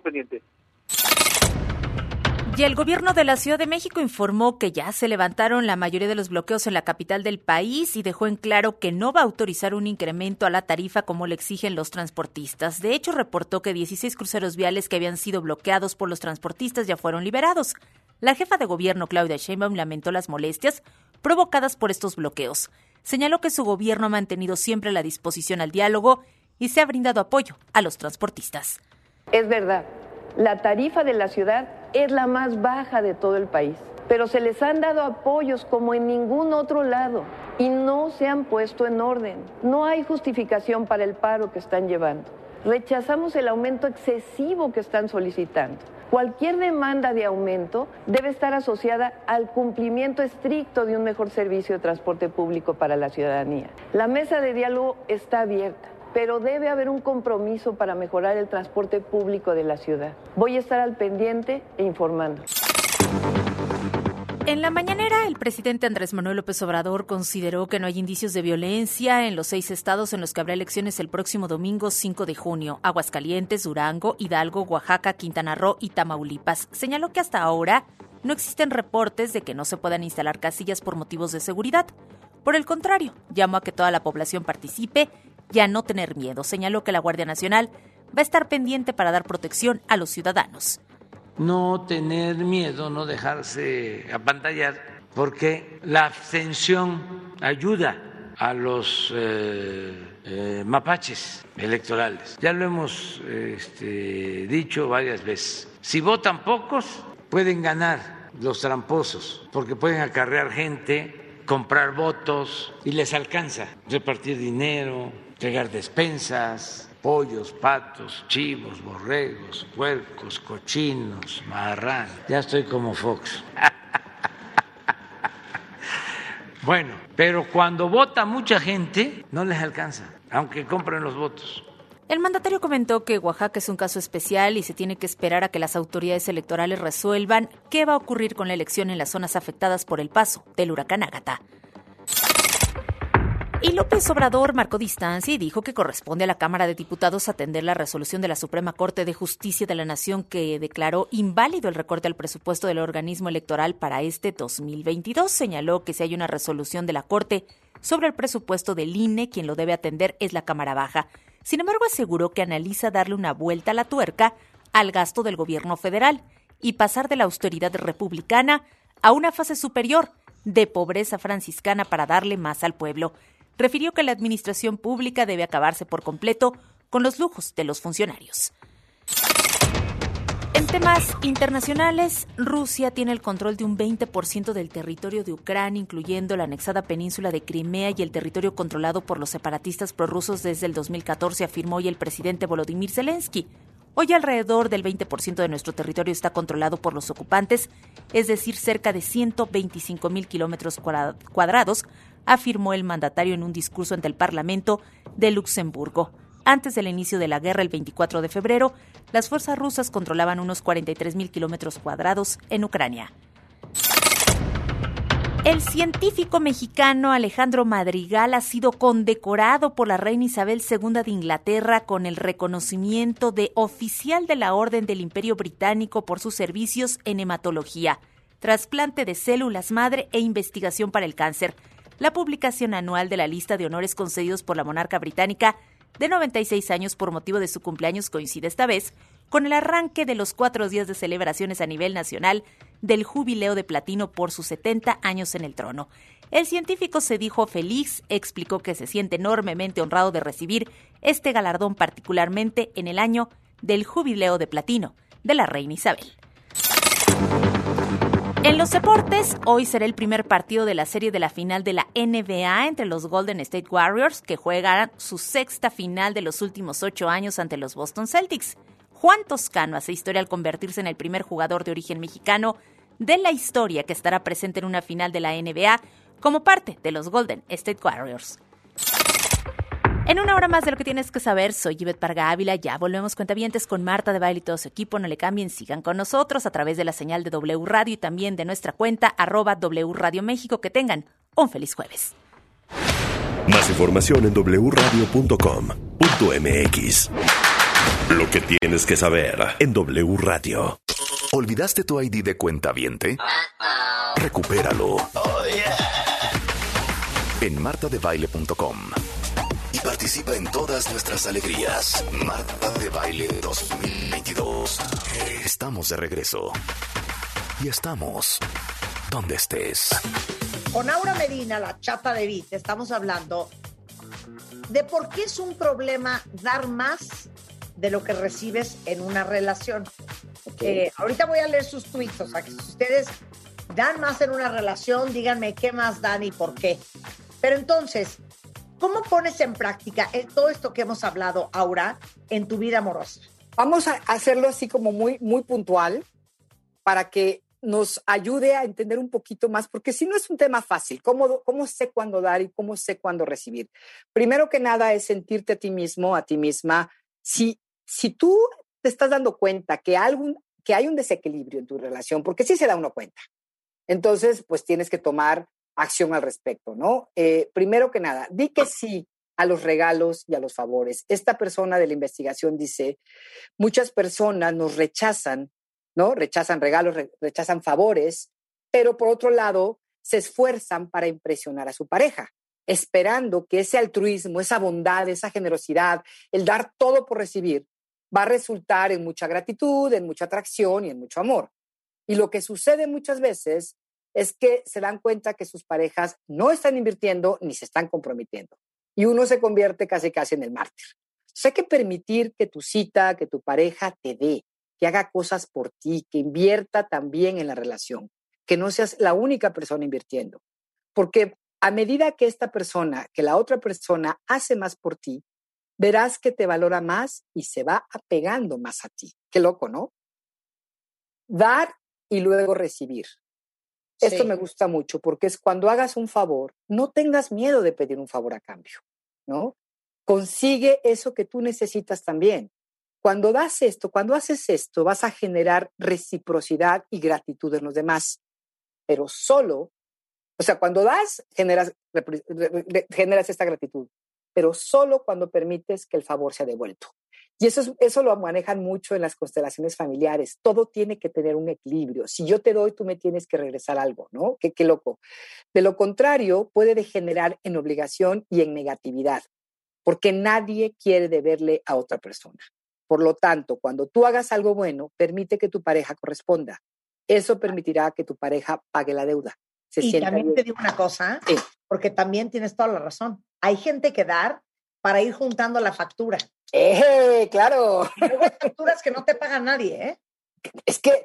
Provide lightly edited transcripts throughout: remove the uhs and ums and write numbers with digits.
pendientes. Y el gobierno de la Ciudad de México informó que ya se levantaron la mayoría de los bloqueos en la capital del país y dejó en claro que no va a autorizar un incremento a la tarifa como le exigen los transportistas. De hecho, reportó que 16 cruceros viales que habían sido bloqueados por los transportistas ya fueron liberados. La jefa de gobierno, Claudia Sheinbaum, lamentó las molestias provocadas por estos bloqueos. Señaló que su gobierno ha mantenido siempre la disposición al diálogo y se ha brindado apoyo a los transportistas. Es verdad, la tarifa de la ciudad es la más baja de todo el país, pero se les han dado apoyos como en ningún otro lado y no se han puesto en orden. No hay justificación para el paro que están llevando. Rechazamos el aumento excesivo que están solicitando. Cualquier demanda de aumento debe estar asociada al cumplimiento estricto de un mejor servicio de transporte público para la ciudadanía. La mesa de diálogo está abierta, pero debe haber un compromiso para mejorar el transporte público de la ciudad. Voy a estar al pendiente e informando. En la mañanera, el presidente Andrés Manuel López Obrador consideró que no hay indicios de violencia en los 6 estados en los que habrá elecciones el próximo domingo 5 de junio: Aguascalientes, Durango, Hidalgo, Oaxaca, Quintana Roo y Tamaulipas. Señaló que hasta ahora no existen reportes de que no se puedan instalar casillas por motivos de seguridad. Por el contrario, llamó a que toda la población participe y a no tener miedo. Señaló que la Guardia Nacional va a estar pendiente para dar protección a los ciudadanos. No tener miedo, no dejarse apantallar, porque la abstención ayuda a los mapaches electorales. Ya lo hemos dicho varias veces. Si votan pocos, pueden ganar los tramposos, porque pueden acarrear gente, comprar votos y les alcanza repartir dinero, entregar despensas, pollos, patos, chivos, borregos, puercos, cochinos, marranos. Ya estoy como Fox. Bueno, pero cuando vota mucha gente, no les alcanza, aunque compren los votos. El mandatario comentó que Oaxaca es un caso especial y se tiene que esperar a que las autoridades electorales resuelvan qué va a ocurrir con la elección en las zonas afectadas por el paso del huracán Ágata. Y López Obrador marcó distancia y dijo que corresponde a la Cámara de Diputados atender la resolución de la Suprema Corte de Justicia de la Nación que declaró inválido el recorte al presupuesto del organismo electoral para este 2022. Señaló que si hay una resolución de la Corte sobre el presupuesto del INE, quien lo debe atender es la Cámara Baja. Sin embargo, aseguró que analiza darle una vuelta a la tuerca al gasto del gobierno federal y pasar de la austeridad republicana a una fase superior de pobreza franciscana para darle más al pueblo. Refirió que la administración pública debe acabarse por completo con los lujos de los funcionarios. En temas internacionales, Rusia tiene el control de un 20% del territorio de Ucrania, incluyendo la anexada península de Crimea y el territorio controlado por los separatistas prorrusos desde el 2014, afirmó hoy el presidente Volodymyr Zelensky. Hoy alrededor del 20% de nuestro territorio está controlado por los ocupantes, es decir, cerca de 125,000 kilómetros cuadrados, afirmó el mandatario en un discurso ante el Parlamento de Luxemburgo. Antes del inicio de la guerra, el 24 de febrero, las fuerzas rusas controlaban unos 43,000 kilómetros cuadrados en Ucrania. El científico mexicano Alejandro Madrigal ha sido condecorado por la reina Isabel II de Inglaterra con el reconocimiento de oficial de la Orden del Imperio Británico por sus servicios en hematología, trasplante de células madre e investigación para el cáncer. La publicación anual de la lista de honores concedidos por la monarca británica de 96 años por motivo de su cumpleaños coincide esta vez con el arranque de los 4 días de celebraciones a nivel nacional del Jubileo de Platino por sus 70 años en el trono. El científico se dijo feliz, explicó que se siente enormemente honrado de recibir este galardón, particularmente en el año del Jubileo de Platino de la reina Isabel. En los deportes, hoy será el primer partido de la serie de la final de la NBA entre los Golden State Warriors, que juegan su 6ª final de los últimos 8 años ante los Boston Celtics. Juan Toscano hace historia al convertirse en el primer jugador de origen mexicano de la historia que estará presente en una final de la NBA como parte de los Golden State Warriors. En una hora más de lo que tienes que saber, soy Ivette Parga Ávila. Ya volvemos, cuentavientes, con Marta de Baile y todo su equipo. No le cambien, sigan con nosotros a través de la señal de W Radio y también de nuestra cuenta @W Radio México. Que tengan un feliz jueves. Más información en wradio.com.mx. Lo que tienes que saber en W Radio. ¿Olvidaste tu ID de cuentaviente? Recupéralo en martadebaile.com y participa en todas nuestras alegrías. Marta de Baile 2022. Estamos de regreso. Y estamos donde estés. Con Aura Medina, la chata de Beat, estamos hablando de por qué es un problema dar más de lo que recibes en una relación. Ahorita voy a leer sus tweets, o sea, que si ustedes dan más en una relación, díganme qué más dan y por qué. Pero entonces, ¿cómo pones en práctica todo esto que hemos hablado, Aura, en tu vida amorosa? Vamos a hacerlo así como muy, muy puntual para que nos ayude a entender un poquito más, porque si no es un tema fácil, ¿cómo sé cuándo dar y cómo sé cuándo recibir? Primero que nada es sentirte a ti mismo, a ti misma. Si tú te estás dando cuenta que hay un desequilibrio en tu relación, porque sí se da uno cuenta, entonces pues tienes que tomar acción al respecto, ¿no? Primero que nada, di que sí a los regalos y a los favores. Esta persona de la investigación dice, muchas personas nos rechazan, ¿no? Rechazan regalos, rechazan favores, pero por otro lado se esfuerzan para impresionar a su pareja, esperando que ese altruismo, esa bondad, esa generosidad, el dar todo por recibir, va a resultar en mucha gratitud, en mucha atracción y en mucho amor. Y lo que sucede muchas veces es que se dan cuenta que sus parejas no están invirtiendo ni se están comprometiendo. Y uno se convierte casi en el mártir. Entonces hay que permitir que tu cita, que tu pareja te dé, que haga cosas por ti, que invierta también en la relación, que no seas la única persona invirtiendo. Porque a medida que que la otra persona hace más por ti, verás que te valora más y se va apegando más a ti. Qué loco, ¿no? Dar y luego recibir. Sí. Esto me gusta mucho porque es cuando hagas un favor, no tengas miedo de pedir un favor a cambio, ¿no? Consigue eso que tú necesitas también. Cuando haces esto, vas a generar reciprocidad y gratitud en los demás. Pero cuando das, generas esta gratitud. Pero solo cuando permites que el favor sea devuelto. Y eso lo manejan mucho en las constelaciones familiares. Todo tiene que tener un equilibrio. Si yo te doy, tú me tienes que regresar algo, ¿no? Qué loco. De lo contrario, puede degenerar en obligación y en negatividad, porque nadie quiere deberle a otra persona. Por lo tanto, cuando tú hagas algo bueno, permite que tu pareja corresponda. Eso permitirá que tu pareja pague la deuda. Y también bien. Te digo una cosa, sí. Porque también tienes toda la razón. Hay gente que dar para ir juntando la factura. ¡Claro! Y luego hay facturas que no te paga nadie, ¿eh? Es que,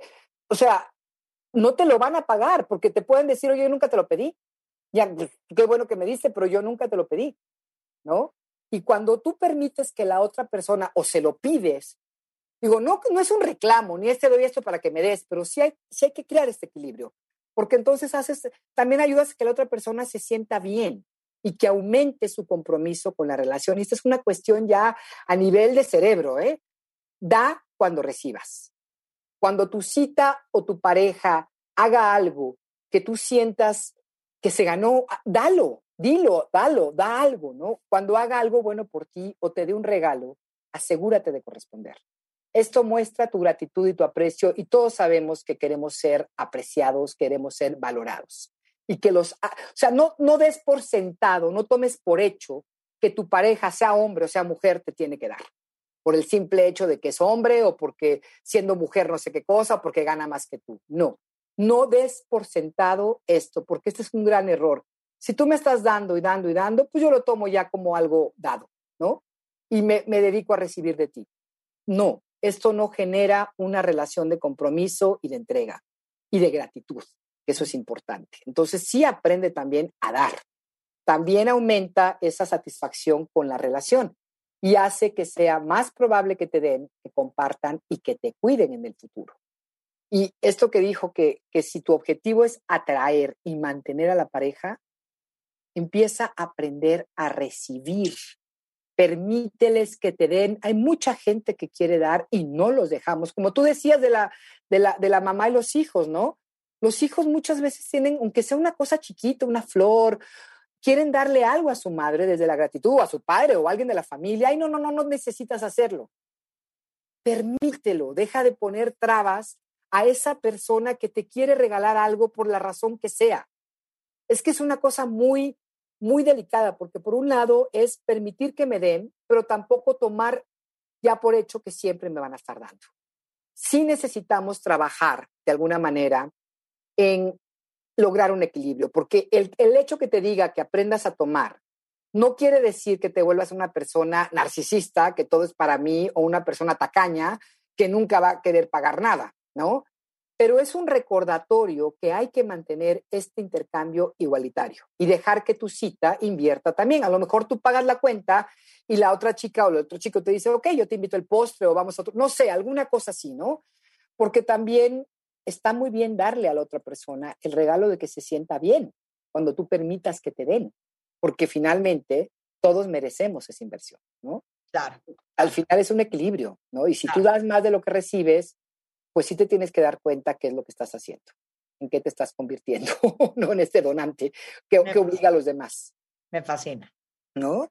no te lo van a pagar porque te pueden decir, oye, yo nunca te lo pedí. Ya, qué bueno que me diste, pero yo nunca te lo pedí, ¿no? Y cuando tú permites que la otra persona o se lo pides, digo, no es un reclamo, ni te doy esto para que me des, pero sí hay que crear este equilibrio. Porque entonces también ayudas a que la otra persona se sienta bien y que aumente su compromiso con la relación. Y esta es una cuestión ya a nivel de cerebro, ¿eh? Da cuando recibas. Cuando tu cita o tu pareja haga algo que tú sientas que se ganó, dalo, da algo, ¿no? Cuando haga algo bueno por ti o te dé un regalo, asegúrate de corresponder. Esto muestra tu gratitud y tu aprecio y todos sabemos que queremos ser apreciados, queremos ser valorados. Y que no des por sentado, no tomes por hecho que tu pareja, sea hombre o sea mujer, te tiene que dar. Por el simple hecho de que es hombre o porque siendo mujer no sé qué cosa o porque gana más que tú. No des por sentado esto, porque este es un gran error. Si tú me estás dando y dando y dando, pues yo lo tomo ya como algo dado, ¿no? Y me dedico a recibir de ti. No. Esto no genera una relación de compromiso y de entrega y de gratitud. Eso es importante. Entonces, sí aprende también a dar. También aumenta esa satisfacción con la relación y hace que sea más probable que te den, que compartan y que te cuiden en el futuro. Y esto que dijo que si tu objetivo es atraer y mantener a la pareja, empieza a aprender a recibir. Permíteles que te den. Hay mucha gente que quiere dar y no los dejamos. Como tú decías de la mamá y los hijos, ¿no? Los hijos muchas veces tienen, aunque sea una cosa chiquita, una flor, quieren darle algo a su madre desde la gratitud, o a su padre o a alguien de la familia. Ay, no necesitas hacerlo. permítelo, deja de poner trabas a esa persona que te quiere regalar algo por la razón que sea. Es que es una cosa muy, muy delicada, porque por un lado es permitir que me den, pero tampoco tomar ya por hecho que siempre me van a estar dando. Sí necesitamos trabajar de alguna manera en lograr un equilibrio, porque el hecho que te diga que aprendas a tomar no quiere decir que te vuelvas una persona narcisista, que todo es para mí, o una persona tacaña que nunca va a querer pagar nada, ¿no? Pero es un recordatorio que hay que mantener este intercambio igualitario y dejar que tu cita invierta también. A lo mejor tú pagas la cuenta y la otra chica o el otro chico te dice, ok, yo te invito el postre o vamos a otro, no sé, alguna cosa así, ¿no? Porque también está muy bien darle a la otra persona el regalo de que se sienta bien cuando tú permitas que te den, porque finalmente todos merecemos esa inversión, ¿no? Claro. Al final es un equilibrio, ¿no? Y si Claro. tú das más de lo que recibes, pues sí te tienes que dar cuenta qué es lo que estás haciendo, en qué te estás convirtiendo, ¿no? En este donante que obliga a los demás, Me fascina. ¿no?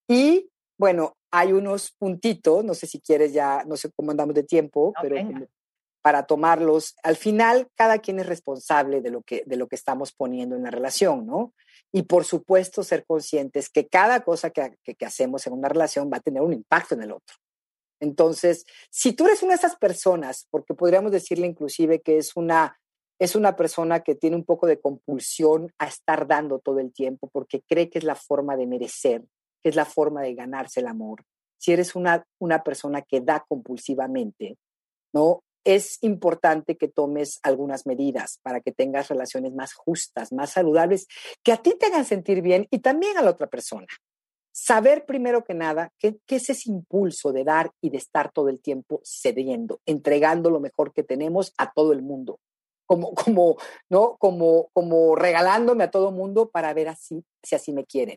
Y bueno, hay unos puntitos, no sé si quieres ya, no sé cómo andamos de tiempo, pero como para tomarlos, al final cada quien es responsable de lo que estamos poniendo en la relación, ¿no? Y por supuesto ser conscientes que cada cosa que hacemos en una relación va a tener un impacto en el otro. Entonces, si tú eres una de esas personas, porque podríamos decirle inclusive que es una persona que tiene un poco de compulsión a estar dando todo el tiempo porque cree que es la forma de merecer, que es la forma de ganarse el amor. Si eres una persona que da compulsivamente, ¿no? Es importante que tomes algunas medidas para que tengas relaciones más justas, más saludables, que a ti te hagan sentir bien y también a la otra persona. Saber primero que nada qué es ese impulso de dar y de estar todo el tiempo cediendo, entregando lo mejor que tenemos a todo el mundo, ¿no? Como regalándome a todo el mundo para ver si así me quieren.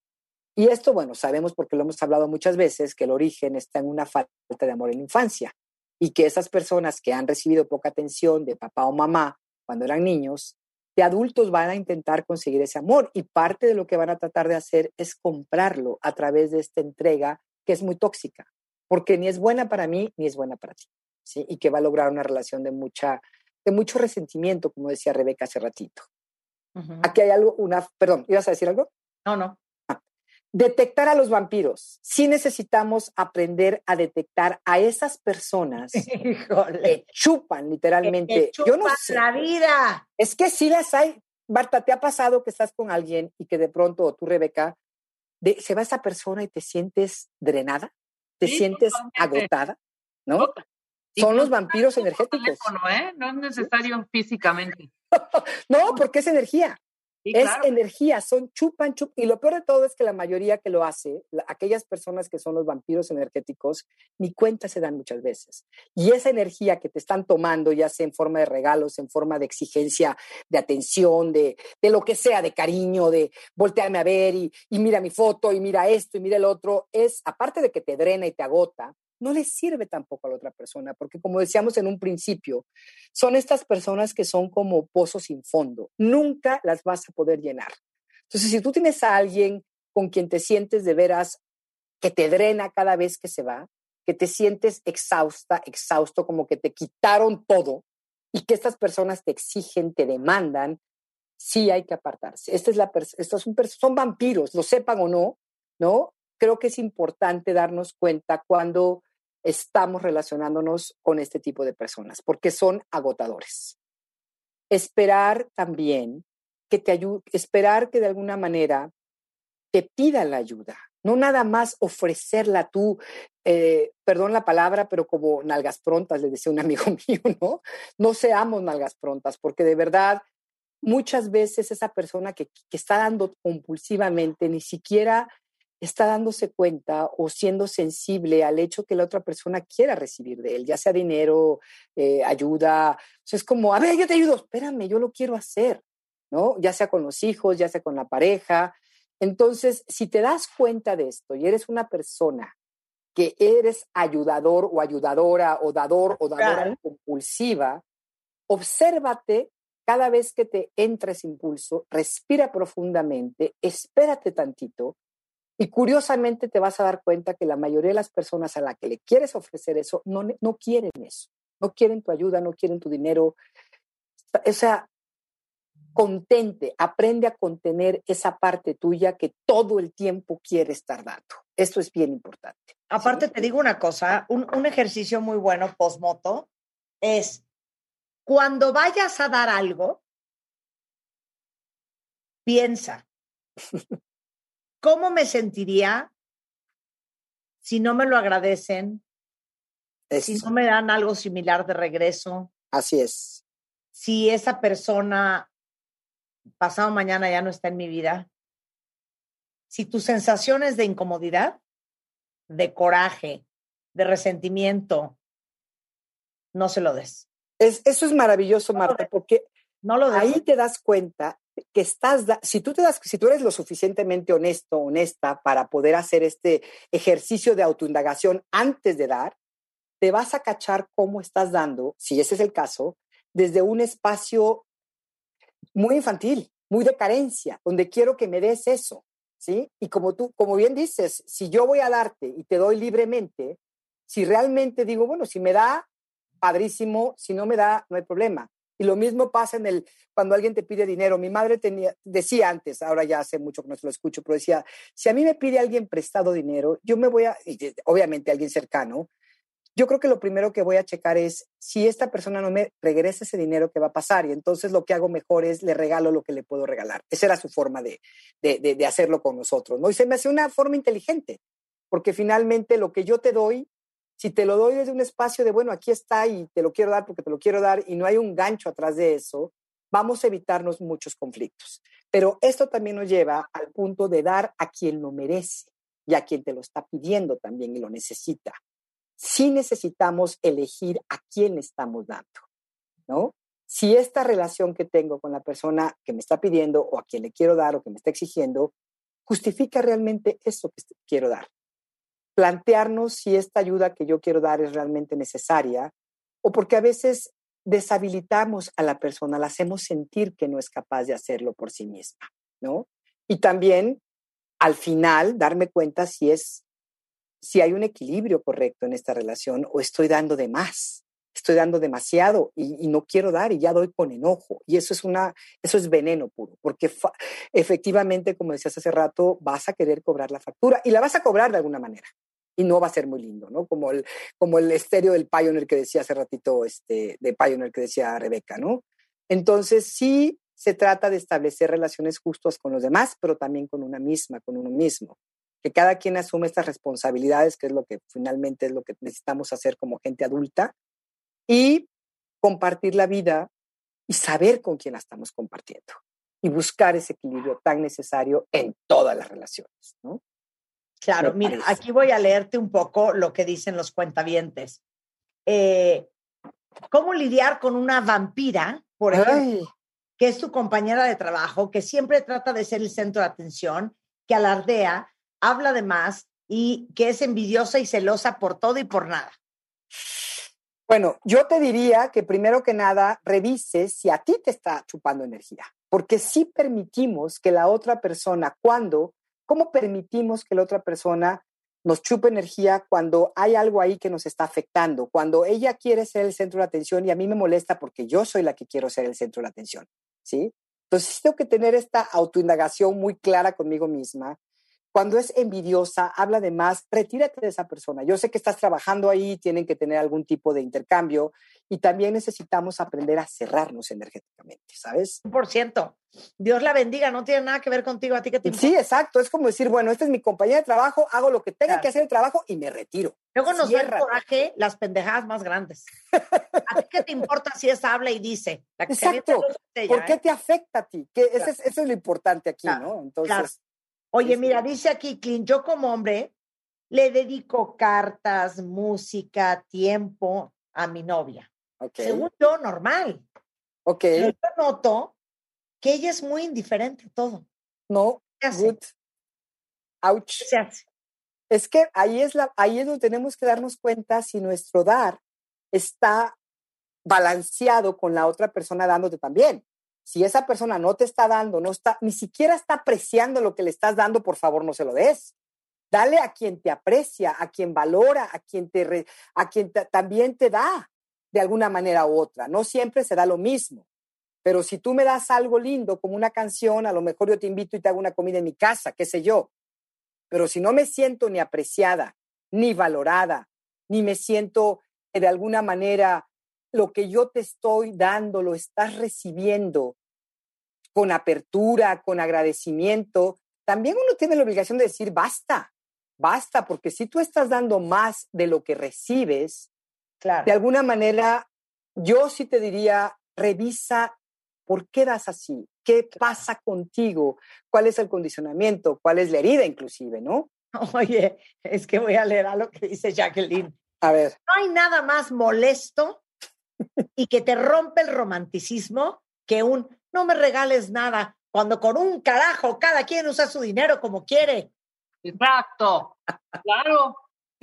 Y esto, bueno, sabemos porque lo hemos hablado muchas veces, que el origen está en una falta de amor en la infancia y que esas personas que han recibido poca atención de papá o mamá cuando eran niños, de adultos van a intentar conseguir ese amor y parte de lo que van a tratar de hacer es comprarlo a través de esta entrega que es muy tóxica, porque ni es buena para mí ni es buena para ti, ¿sí? Y que va a lograr una relación de mucho resentimiento, como decía Rebeca hace ratito. Uh-huh. Aquí hay algo, perdón, ¿ibas a decir algo? No. Detectar a los vampiros. Sí necesitamos aprender a detectar a esas personas que chupan literalmente. Que chupan, yo no sé. La vida. Es que sí las hay. Marta, ¿te ha pasado que estás con alguien y que de pronto, o tú, Rebeca, se va esa persona y te sientes drenada? ¿Te sientes agotada? ¿No? Son los vampiros energéticos. Teléfono, No es necesario físicamente. No, porque es energía. Sí, es claro. energía, son chupan. Y lo peor de todo es que la mayoría que lo hace, aquellas personas que son los vampiros energéticos, ni cuenta se dan muchas veces. Y esa energía que te están tomando, ya sea en forma de regalos, en forma de exigencia, de atención, de lo que sea, de cariño, de voltearme a ver y mira mi foto y mira esto y mira el otro, es, aparte de que te drena y te agota, no le sirve tampoco a la otra persona, porque como decíamos en un principio, son estas personas que son como pozos sin fondo. Nunca las vas a poder llenar. Entonces, si tú tienes a alguien con quien te sientes de veras que te drena cada vez que se va, que te sientes exhausto, como que te quitaron todo y que estas personas te exigen, te demandan, sí hay que apartarse. Estos son vampiros, lo sepan o no, ¿no? Creo que es importante darnos cuenta cuando estamos relacionándonos con este tipo de personas, porque son agotadores. Esperar también que te ayude, esperar que de alguna manera te pidan la ayuda, no nada más ofrecerla tú, perdón la palabra, pero como nalgas prontas, le decía un amigo mío, ¿no? No seamos nalgas prontas, porque de verdad muchas veces esa persona que está dando compulsivamente ni siquiera está dándose cuenta o siendo sensible al hecho que la otra persona quiera recibir de él, ya sea dinero, ayuda. O sea, es como, a ver, yo te ayudo, espérame, yo lo quiero hacer, ¿no? Ya sea con los hijos, ya sea con la pareja. Entonces, si te das cuenta de esto y eres una persona que eres ayudador o ayudadora o dadora compulsiva, obsérvate cada vez que te entra ese impulso, respira profundamente, espérate tantito Y curiosamente te vas a dar cuenta que la mayoría de las personas a las que le quieres ofrecer eso no quieren eso. No quieren tu ayuda, no quieren tu dinero. O sea, aprende a contener esa parte tuya que todo el tiempo quiere estar dando. Esto es bien importante. Aparte, ¿sí? Te digo una cosa, un ejercicio muy bueno post-moto es cuando vayas a dar algo, piensa, ¿cómo me sentiría si no me lo agradecen? Si no me dan algo similar de regreso. Así es. Si esa persona pasado mañana ya no está en mi vida. Si tus sensaciones de incomodidad, de coraje, de resentimiento, no se lo des. Eso es maravilloso, Marta, porque ahí te das cuenta que si tú eres lo suficientemente honesto, honesta para poder hacer este ejercicio de autoindagación antes de dar, te vas a cachar cómo estás dando, si ese es el caso, desde un espacio muy infantil, muy de carencia, donde quiero que me des eso, ¿sí? Y como bien dices, si yo voy a darte y te doy libremente, si realmente digo, bueno, si me da, padrísimo, si no me da, no hay problema. Y lo mismo pasa cuando alguien te pide dinero. Mi madre decía antes, ahora ya hace mucho que no se lo escucho, pero decía, si a mí me pide alguien prestado dinero, yo me voy obviamente alguien cercano, yo creo que lo primero que voy a checar es si esta persona no me regresa ese dinero, ¿qué va a pasar? Y entonces lo que hago mejor es le regalo lo que le puedo regalar. Esa era su forma de hacerlo con nosotros, ¿no? Y se me hace una forma inteligente, porque finalmente lo que yo te doy, si te lo doy desde un espacio de, bueno, aquí está y te lo quiero dar porque te lo quiero dar y no hay un gancho atrás de eso, vamos a evitarnos muchos conflictos. Pero esto también nos lleva al punto de dar a quien lo merece y a quien te lo está pidiendo también y lo necesita. Sí necesitamos elegir a quién le estamos dando, ¿no? Si esta relación que tengo con la persona que me está pidiendo o a quien le quiero dar o que me está exigiendo, justifica realmente eso que quiero dar. Plantearnos si esta ayuda que yo quiero dar es realmente necesaria o porque a veces deshabilitamos a la persona, la hacemos sentir que no es capaz de hacerlo por sí misma, ¿no? Y también, al final, darme cuenta si hay un equilibrio correcto en esta relación o estoy dando de más, estoy dando demasiado y no quiero dar y ya doy con enojo. Y eso es veneno puro, porque efectivamente, como decías hace rato, vas a querer cobrar la factura y la vas a cobrar de alguna manera. Y no va a ser muy lindo, ¿no? Como el estéreo del Pioneer que decía hace ratito, de Pioneer que decía Rebeca, ¿no? Entonces, sí se trata de establecer relaciones justas con los demás, pero también con una misma, con uno mismo. Que cada quien asume estas responsabilidades, que es lo que finalmente es lo que necesitamos hacer como gente adulta, y compartir la vida y saber con quién la estamos compartiendo y buscar ese equilibrio tan necesario en todas las relaciones, ¿no? Claro, mira, aquí voy a leerte un poco lo que dicen los cuentavientes. ¿Cómo lidiar con una vampira, por ejemplo, que es tu compañera de trabajo, que siempre trata de ser el centro de atención, que alardea, habla de más y que es envidiosa y celosa por todo y por nada? Bueno, yo te diría que primero que nada revises si a ti te está chupando energía, porque si permitimos que la otra persona, ¿cómo permitimos que la otra persona nos chupe energía cuando hay algo ahí que nos está afectando? Cuando ella quiere ser el centro de atención y a mí me molesta porque yo soy la que quiero ser el centro de atención, ¿sí? Entonces tengo que tener esta autoindagación muy clara conmigo misma. Cuando es envidiosa, habla de más, retírate de esa persona. Yo sé que estás trabajando ahí, tienen que tener algún tipo de intercambio y también necesitamos aprender a cerrarnos energéticamente, ¿sabes? 100%. Dios la bendiga, no tiene nada que ver contigo, a ti que te importa. Sí, exacto. Es como decir, bueno, esta es mi compañía de trabajo, hago lo que tenga que hacer el trabajo y me retiro. Luego nos da el coraje las pendejadas más grandes. ¿A ti qué te importa si esa habla y dice? Exacto. ¿Por qué te afecta a ti? Eso es lo importante aquí, ¿no? Entonces... Oye, mira, dice aquí Clint, yo como hombre le dedico cartas, música, tiempo a mi novia. Okay. Según yo, normal. Okay. Pero yo noto que ella es muy indiferente a todo. No, ¿Qué hace? good. Ouch. ¿Qué se hace? Es que ahí es donde tenemos que darnos cuenta si nuestro dar está balanceado con la otra persona dándote también. Si esa persona no te está dando, ni siquiera está apreciando lo que le estás dando, por favor, no se lo des. Dale a quien te aprecia, a quien valora, a quien también te da de alguna manera u otra. No siempre se da lo mismo. Pero si tú me das algo lindo, como una canción, a lo mejor yo te invito y te hago una comida en mi casa, qué sé yo. Pero si no me siento ni apreciada, ni valorada, ni me siento de alguna manera lo que yo te estoy dando, lo estás recibiendo con apertura, con agradecimiento, también uno tiene la obligación de decir basta, porque si tú estás dando más de lo que recibes, claro, de alguna manera yo sí te diría, revisa por qué das así, qué pasa contigo, cuál es el condicionamiento, cuál es la herida inclusive, ¿no? Oye, es que voy a leer a lo que dice Jacqueline. A ver. No hay nada más molesto y que te rompe el romanticismo que un no me regales nada, cuando con un carajo cada quien usa su dinero como quiere. Exacto. Claro.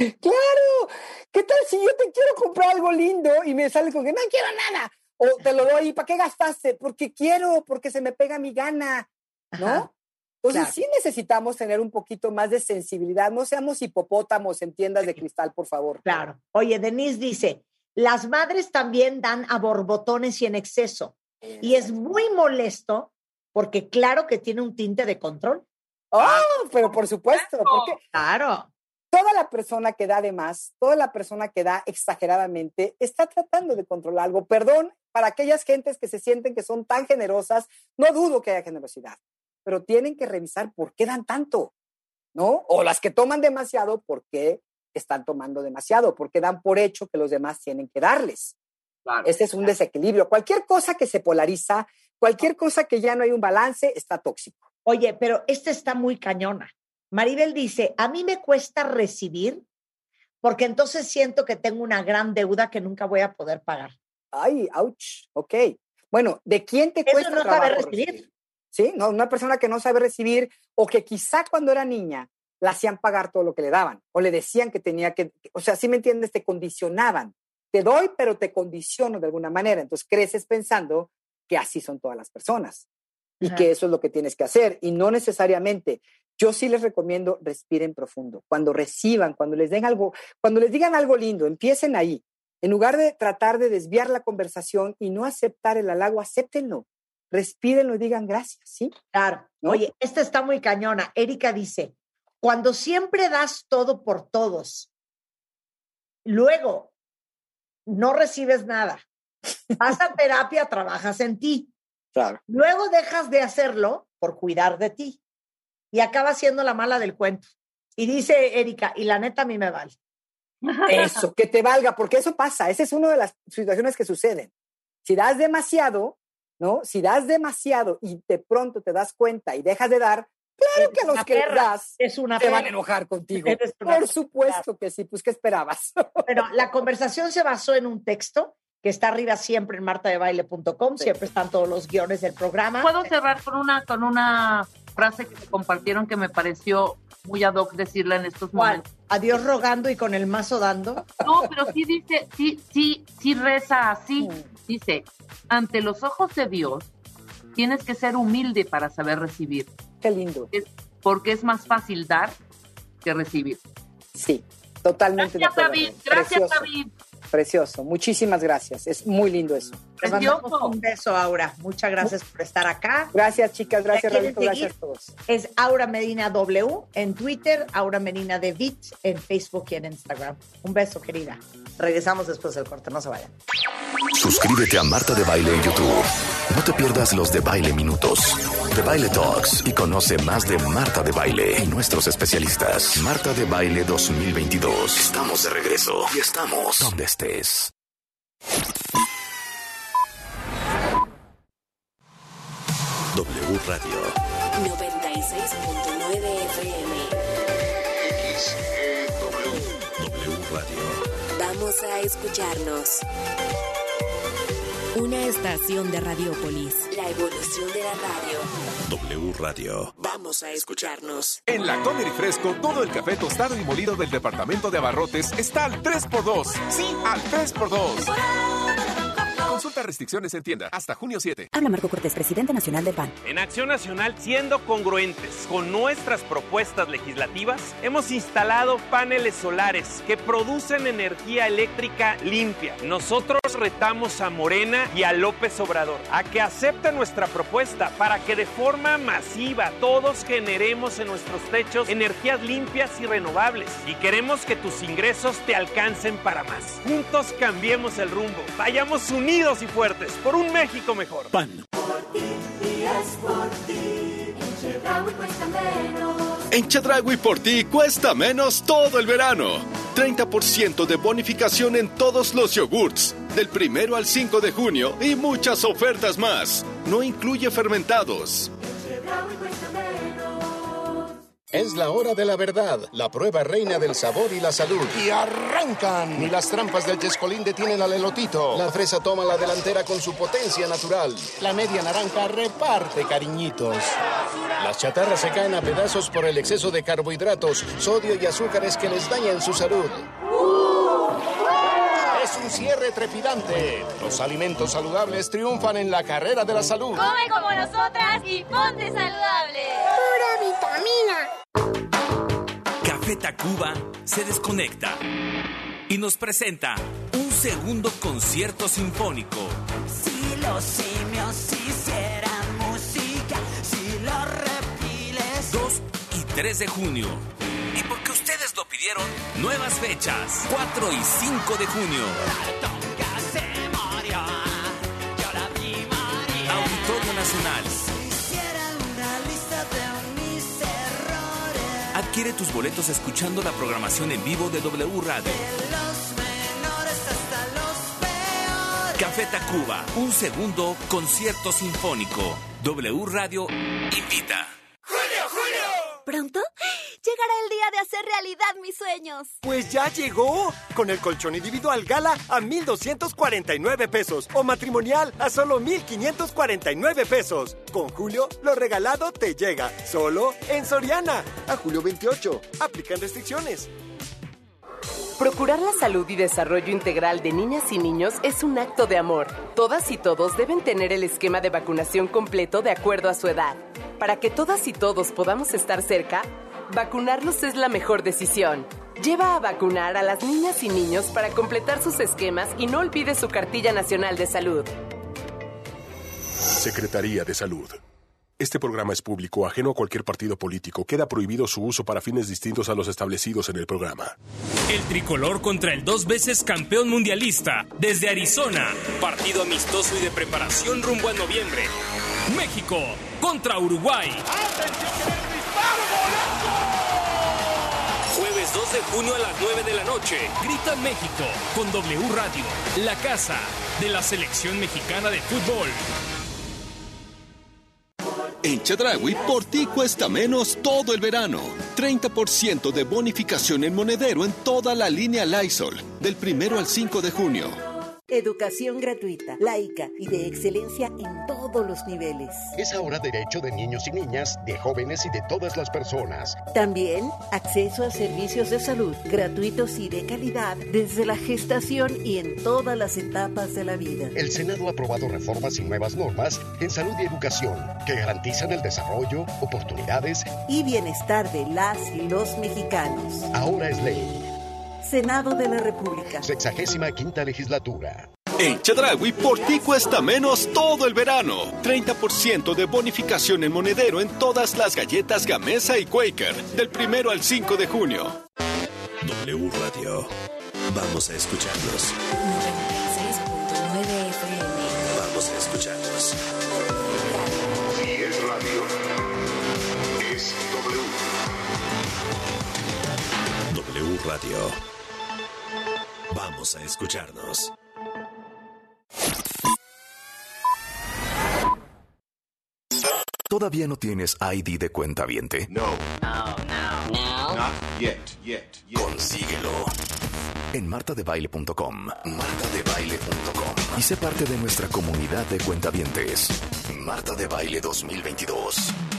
Claro. ¿Qué tal si yo te quiero comprar algo lindo y me sale con que no quiero nada? O te lo doy, ¿para qué gastaste? Porque quiero, porque se me pega mi gana, ¿no? Ajá. Entonces Claro. sí necesitamos tener un poquito más de sensibilidad. No seamos hipopótamos en tiendas de cristal, por favor. Claro. Oye, Denise dice, las madres también dan a borbotones y en exceso. Y es muy molesto porque claro que tiene un tinte de control. ¡Oh! Pero por supuesto, porque Claro. toda la persona que da de más, toda la persona que da exageradamente, está tratando de controlar algo. Perdón, para aquellas gentes que se sienten que son tan generosas, no dudo que haya generosidad, pero tienen que revisar por qué dan tanto, ¿no? O las que toman demasiado, ¿por qué están tomando demasiado? Porque dan por hecho que los demás tienen que darles. Claro. Ese es un desequilibrio. Cualquier cosa que se polariza, cualquier cosa que ya no hay un balance, está tóxico. Oye, pero esta está muy cañona. Maribel dice, a mí me cuesta recibir porque entonces siento que tengo una gran deuda que nunca voy a poder pagar. Ay, ouch, ok. Bueno, ¿de quién te Eso cuesta no trabajo saber recibir. Sí, no, una persona que no sabe recibir o que quizá cuando era niña la hacían pagar todo lo que le daban o le decían que tenía que, o sea, ¿sí me entiendes? Te condicionaban. Te doy, pero te condiciono de alguna manera. Entonces creces pensando que así son todas las personas y Ajá. que eso es lo que tienes que hacer y no necesariamente. Yo sí les recomiendo respiren profundo. Cuando reciban, cuando les den algo, cuando les digan algo lindo, empiecen ahí. En lugar de tratar de desviar la conversación y no aceptar el halago, acéptenlo. Respírenlo y digan gracias, ¿sí? Claro. ¿No? Oye, esta está muy cañona. Erika dice, cuando siempre das todo por todos, luego no recibes nada. Vas a terapia, trabajas en ti. Claro. Luego dejas de hacerlo por cuidar de ti. Y acabas siendo la mala del cuento. Y dice Erika, y la neta a mí me vale. Eso, que te valga, porque eso pasa. Esa es una de las situaciones que suceden. Si das demasiado, ¿no? Si das demasiado y de pronto te das cuenta y dejas de dar, claro que a los que das es una te van a perra. enojar contigo. Eres una Por perra. supuesto que sí, pues ¿qué esperabas? Pero la conversación se basó en un texto que está arriba siempre en martadebaile.com. Sí. Siempre están todos los guiones del programa. Puedo cerrar con una frase que me compartieron que me pareció muy ad hoc decirla en estos ¿Cuál? momentos. Adiós rogando y con el mazo dando. No, pero sí dice, sí reza así. Dice, ante los ojos de Dios, tienes que ser humilde para saber recibir. Qué lindo. Porque es más fácil dar que recibir. Sí, totalmente Gracias, de acuerdo. David. Gracias, Precioso, David. precioso. Muchísimas gracias. Es muy lindo eso. Les mandamos Precioso. un beso, Aura. Muchas gracias por estar acá. Gracias, chicas. Gracias, ¿La quieren Radito. Gracias a seguir? todos. Es Aura Medina W en Twitter, Aura Medina de Vit en Facebook y en Instagram. Un beso, querida. Regresamos después del corte, no se vayan. Suscríbete a Marta de Baile en YouTube. No te pierdas los de Baile Minutos, de Baile Talks y conoce más de Marta de Baile y nuestros especialistas. Marta de Baile 2022. Estamos de regreso y estamos donde estés. W Radio. 96.9 FM. W Radio. Vamos a escucharnos. Una estación de Radiopolis. La evolución de la radio. W Radio. Vamos a escucharnos. En la Comer y Fresco, todo el café tostado y molido del departamento de abarrotes está al 3x2. Sí, al 3x2. Consulta restricciones en tienda hasta junio 7. Habla Marco Cortés, presidente nacional del PAN. En Acción Nacional, siendo congruentes con nuestras propuestas legislativas, hemos instalado paneles solares que producen energía eléctrica limpia. Nosotros retamos a Morena y a López Obrador a que acepten nuestra propuesta para que de forma masiva todos generemos en nuestros techos energías limpias y renovables. Y queremos que tus ingresos te alcancen para más. Juntos cambiemos el rumbo. Vayamos unidos y fuertes por un México mejor. PAN. En Chedraui por ti cuesta menos todo el verano. 30% de bonificación en todos los yogurts. Del 1 al 5 de junio y muchas ofertas más. No incluye fermentados. Es la hora de la verdad, la prueba reina del sabor y la salud. ¡Y arrancan! Ni las trampas del Chescolín detienen al elotito. La fresa toma la delantera con su potencia natural. La media naranja reparte cariñitos. Las chatarras se caen a pedazos por el exceso de carbohidratos, sodio y azúcares que les dañan su salud. Es un cierre trepidante. Los alimentos saludables triunfan en la carrera de la salud. Come como nosotras y ponte saludable. Pura vitamina. Café Tacuba se desconecta y nos presenta un segundo concierto sinfónico. Si los simios hicieran música, si los reptiles... 2 y 3 de junio. Y porque ustedes lo pidieron, nuevas fechas, 4 y 5 de junio. Auditorio Nacional. Adquiere tus boletos escuchando la programación en vivo de W Radio. Café Tacuba, un segundo concierto sinfónico. W Radio invita. ¿Pronto? Llegará el día de hacer realidad mis sueños. Pues ya llegó. Con el colchón individual Gala a 1,249 pesos. O matrimonial a solo 1,549 pesos. Con Julio, lo regalado te llega. Solo en Soriana. A julio 28. Aplican restricciones. Procurar la salud y desarrollo integral de niñas y niños es un acto de amor. Todas y todos deben tener el esquema de vacunación completo de acuerdo a su edad. Para que todas y todos podamos estar cerca, vacunarlos es la mejor decisión. Lleva a vacunar a las niñas y niños para completar sus esquemas y no olvide su cartilla nacional de salud. Secretaría de Salud. Este programa es público, ajeno a cualquier partido político. Queda prohibido su uso para fines distintos a los establecidos en el programa. El tricolor contra el 2 veces campeón mundialista. Desde Arizona. Partido amistoso y de preparación rumbo a noviembre. México contra Uruguay. Jueves 2 de junio a las 9 de la noche. Grita México con W Radio. La casa de la selección mexicana de fútbol. En Chedraui, por ti cuesta menos todo el verano. 30% de bonificación en monedero en toda la línea Lysol. Del 1 al 5 de junio. Educación gratuita, laica y de excelencia en todos los niveles. Es ahora derecho de niños y niñas, de jóvenes y de todas las personas. También acceso a servicios de salud gratuitos y de calidad desde la gestación y en todas las etapas de la vida. El Senado ha aprobado reformas y nuevas normas en salud y educación que garantizan el desarrollo, oportunidades y bienestar de las y los mexicanos. Ahora es ley. Senado de la República. 65ª legislatura. En Chedraui, por ti cuesta menos todo el verano. 30% de bonificación en monedero en todas las galletas Gamesa y Quaker. Del 1 al 5 de junio. W Radio. Vamos a escucharlos. 96.9 FM. Vamos a escucharlos. Si es radio, es W. W Radio. Vamos a escucharnos. ¿Todavía no tienes ID de cuentaviente? No. Not yet. Consíguelo en martadebaile.com. Martadebaile.com. Y sé parte de nuestra comunidad de cuentavientes. Marta de Baile 2022.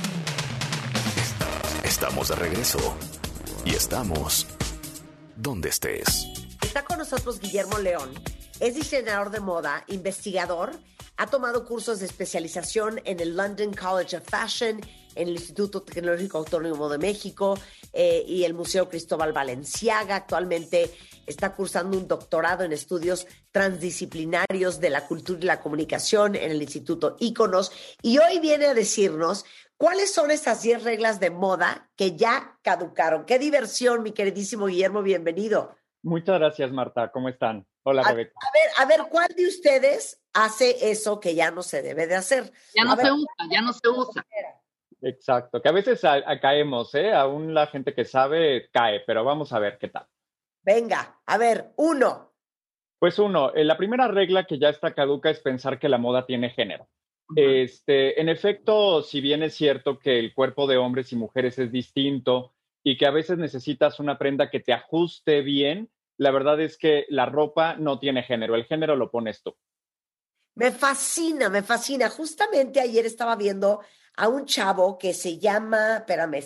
Estamos de regreso. Y estamos donde estés. Está con nosotros Guillermo León, es diseñador de moda, investigador, ha tomado cursos de especialización en el London College of Fashion, en el Instituto Tecnológico Autónomo de México y el Museo Cristóbal Balenciaga. Actualmente está cursando un doctorado en estudios transdisciplinarios de la cultura y la comunicación en el Instituto Íconos. Y hoy viene a decirnos cuáles son esas 10 reglas de moda que ya caducaron. ¡Qué diversión, mi queridísimo Guillermo! Bienvenido. Muchas gracias, Marta. ¿Cómo están? Hola, Rebeca. A ver, ¿cuál de ustedes hace eso que ya no se debe de hacer? Ya no se usa. Exacto, que a veces caemos, aún la gente que sabe cae, pero vamos a ver qué tal. Venga, a ver, 1. Pues 1, la primera regla que ya está caduca es pensar que la moda tiene género. En efecto, si bien es cierto que el cuerpo de hombres y mujeres es distinto y que a veces necesitas una prenda que te ajuste bien, la verdad es que la ropa no tiene género, el género lo pones tú. Me fascina. Justamente ayer estaba viendo a un chavo que se llama,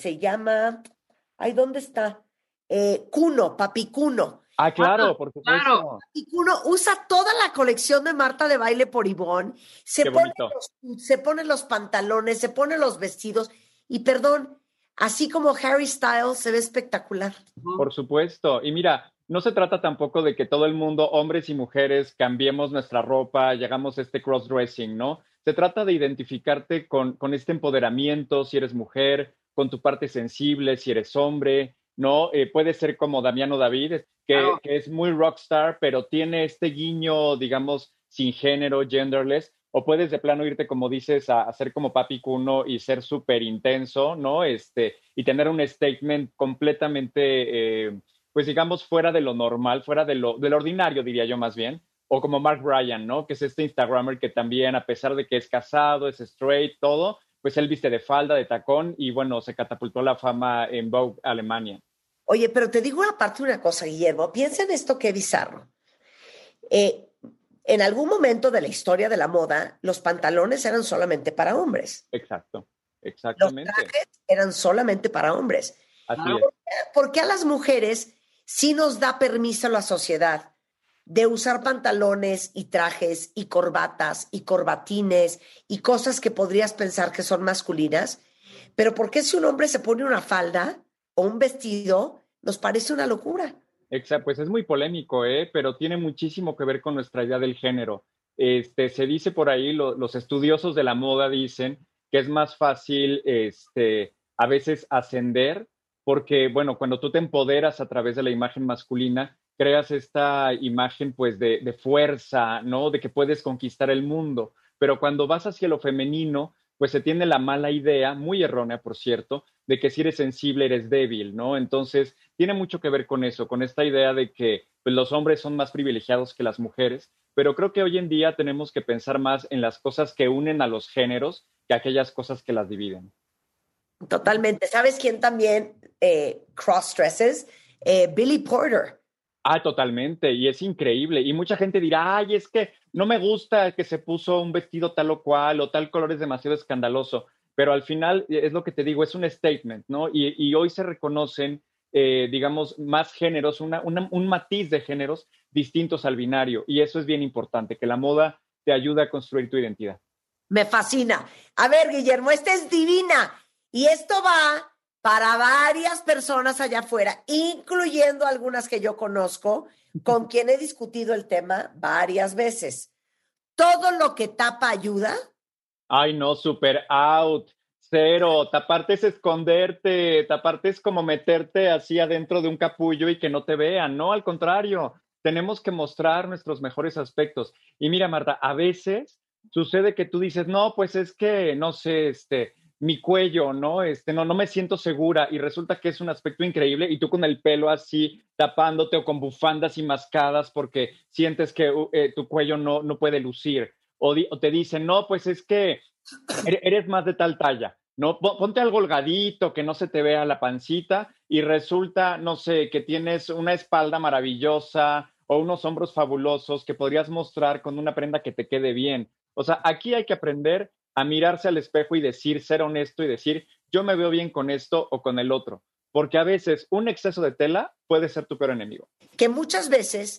¿dónde está? Cuno, Papi Cuno. Ah, claro, por supuesto. Claro. Papi Cuno usa toda la colección de Marta de Baile por Ivonne, se pone los pantalones, se pone los vestidos y perdón, así como Harry Styles se ve espectacular. Por supuesto. Y mira, no se trata tampoco de que todo el mundo, hombres y mujeres, cambiemos nuestra ropa, llegamos a este cross-dressing, ¿no? Se trata de identificarte con este empoderamiento, si eres mujer, con tu parte sensible, si eres hombre, ¿no? Puede ser como Damiano David, que es muy rockstar, pero tiene este guiño, digamos, sin género, genderless, o puedes de plano irte, como dices, a ser como Papi Cuno y ser súper intenso, ¿no? Y tener un statement completamente, pues digamos, fuera de lo normal, fuera de lo ordinario, diría yo más bien. O como Mark Bryan, ¿no? Que es este Instagrammer que también, a pesar de que es casado, es straight, todo, pues él viste de falda, de tacón, y bueno, se catapultó la fama en Vogue Alemania. Oye, pero te digo aparte una cosa, Guillermo, piensa en esto qué bizarro. En algún momento de la historia de la moda, los pantalones eran solamente para hombres. Exacto, exactamente. Los trajes eran solamente para hombres. Así es. ¿Por qué a las mujeres sí nos da permiso la sociedad de usar pantalones y trajes y corbatas y corbatines y cosas que podrías pensar que son masculinas? Pero ¿por qué si un hombre se pone una falda o un vestido nos parece una locura? Exacto, pues es muy polémico, pero tiene muchísimo que ver con nuestra idea del género. Se dice por ahí, los estudiosos de la moda dicen que es más fácil a veces ascender porque, bueno, cuando tú te empoderas a través de la imagen masculina, creas esta imagen pues de fuerza, ¿no? De que puedes conquistar el mundo. Pero cuando vas hacia lo femenino, pues se tiene la mala idea, muy errónea, por cierto, de que si eres sensible eres débil, ¿no? Entonces, tiene mucho que ver con eso, con esta idea de que pues, los hombres son más privilegiados que las mujeres, pero creo que hoy en día tenemos que pensar más en las cosas que unen a los géneros que aquellas cosas que las dividen. Totalmente. ¿Sabes quién también cross-dresses? Billy Porter. Ah, totalmente, y es increíble. Y mucha gente dirá, ay, es que no me gusta que se puso un vestido tal o cual, o tal color es demasiado escandaloso. Pero al final, es lo que te digo, es un statement, ¿no? Y hoy se reconocen, digamos, más géneros, un matiz de géneros distintos al binario. Y eso es bien importante, que la moda te ayuda a construir tu identidad. Me fascina. A ver, Guillermo, esta es divina. Y esto va para varias personas allá afuera, incluyendo algunas que yo conozco, con quien he discutido el tema varias veces. ¿Todo lo que tapa ayuda? Ay, no, super out, cero. Taparte es esconderte, taparte es como meterte así adentro de un capullo y que no te vean. No, al contrario, tenemos que mostrar nuestros mejores aspectos. Y mira, Marta, a veces sucede que tú dices, no, pues es que, no sé, mi cuello, ¿no? No me siento segura y resulta que es un aspecto increíble y tú con el pelo así tapándote o con bufandas y mascadas porque sientes que tu cuello no puede lucir. O te dicen, no, pues es que eres más de tal talla, ¿no? Ponte algo holgadito, que no se te vea la pancita y resulta, no sé, que tienes una espalda maravillosa o unos hombros fabulosos que podrías mostrar con una prenda que te quede bien. O sea, aquí hay que aprender a mirarse al espejo y decir, ser honesto y decir, yo me veo bien con esto o con el otro. Porque a veces un exceso de tela puede ser tu peor enemigo. Que muchas veces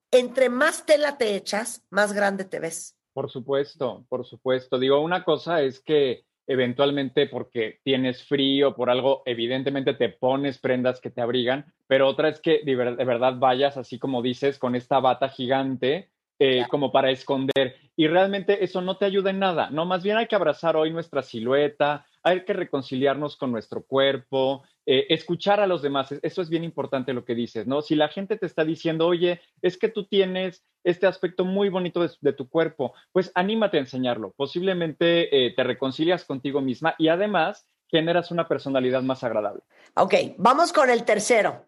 entre más tela te echas, más grande te ves. Por supuesto, por supuesto. Digo, una cosa es que eventualmente porque tienes frío, por algo, evidentemente te pones prendas que te abrigan, pero otra es que de verdad vayas, así como dices, con esta bata gigante, como para esconder. Y realmente eso no te ayuda en nada, ¿no? Más bien hay que abrazar hoy nuestra silueta, hay que reconciliarnos con nuestro cuerpo, escuchar a los demás. Eso es bien importante lo que dices, ¿no? Si la gente te está diciendo, oye, es que tú tienes este aspecto muy bonito de tu cuerpo, pues anímate a enseñarlo. Posiblemente te reconcilias contigo misma y además generas una personalidad más agradable. Ok, vamos con el tercero.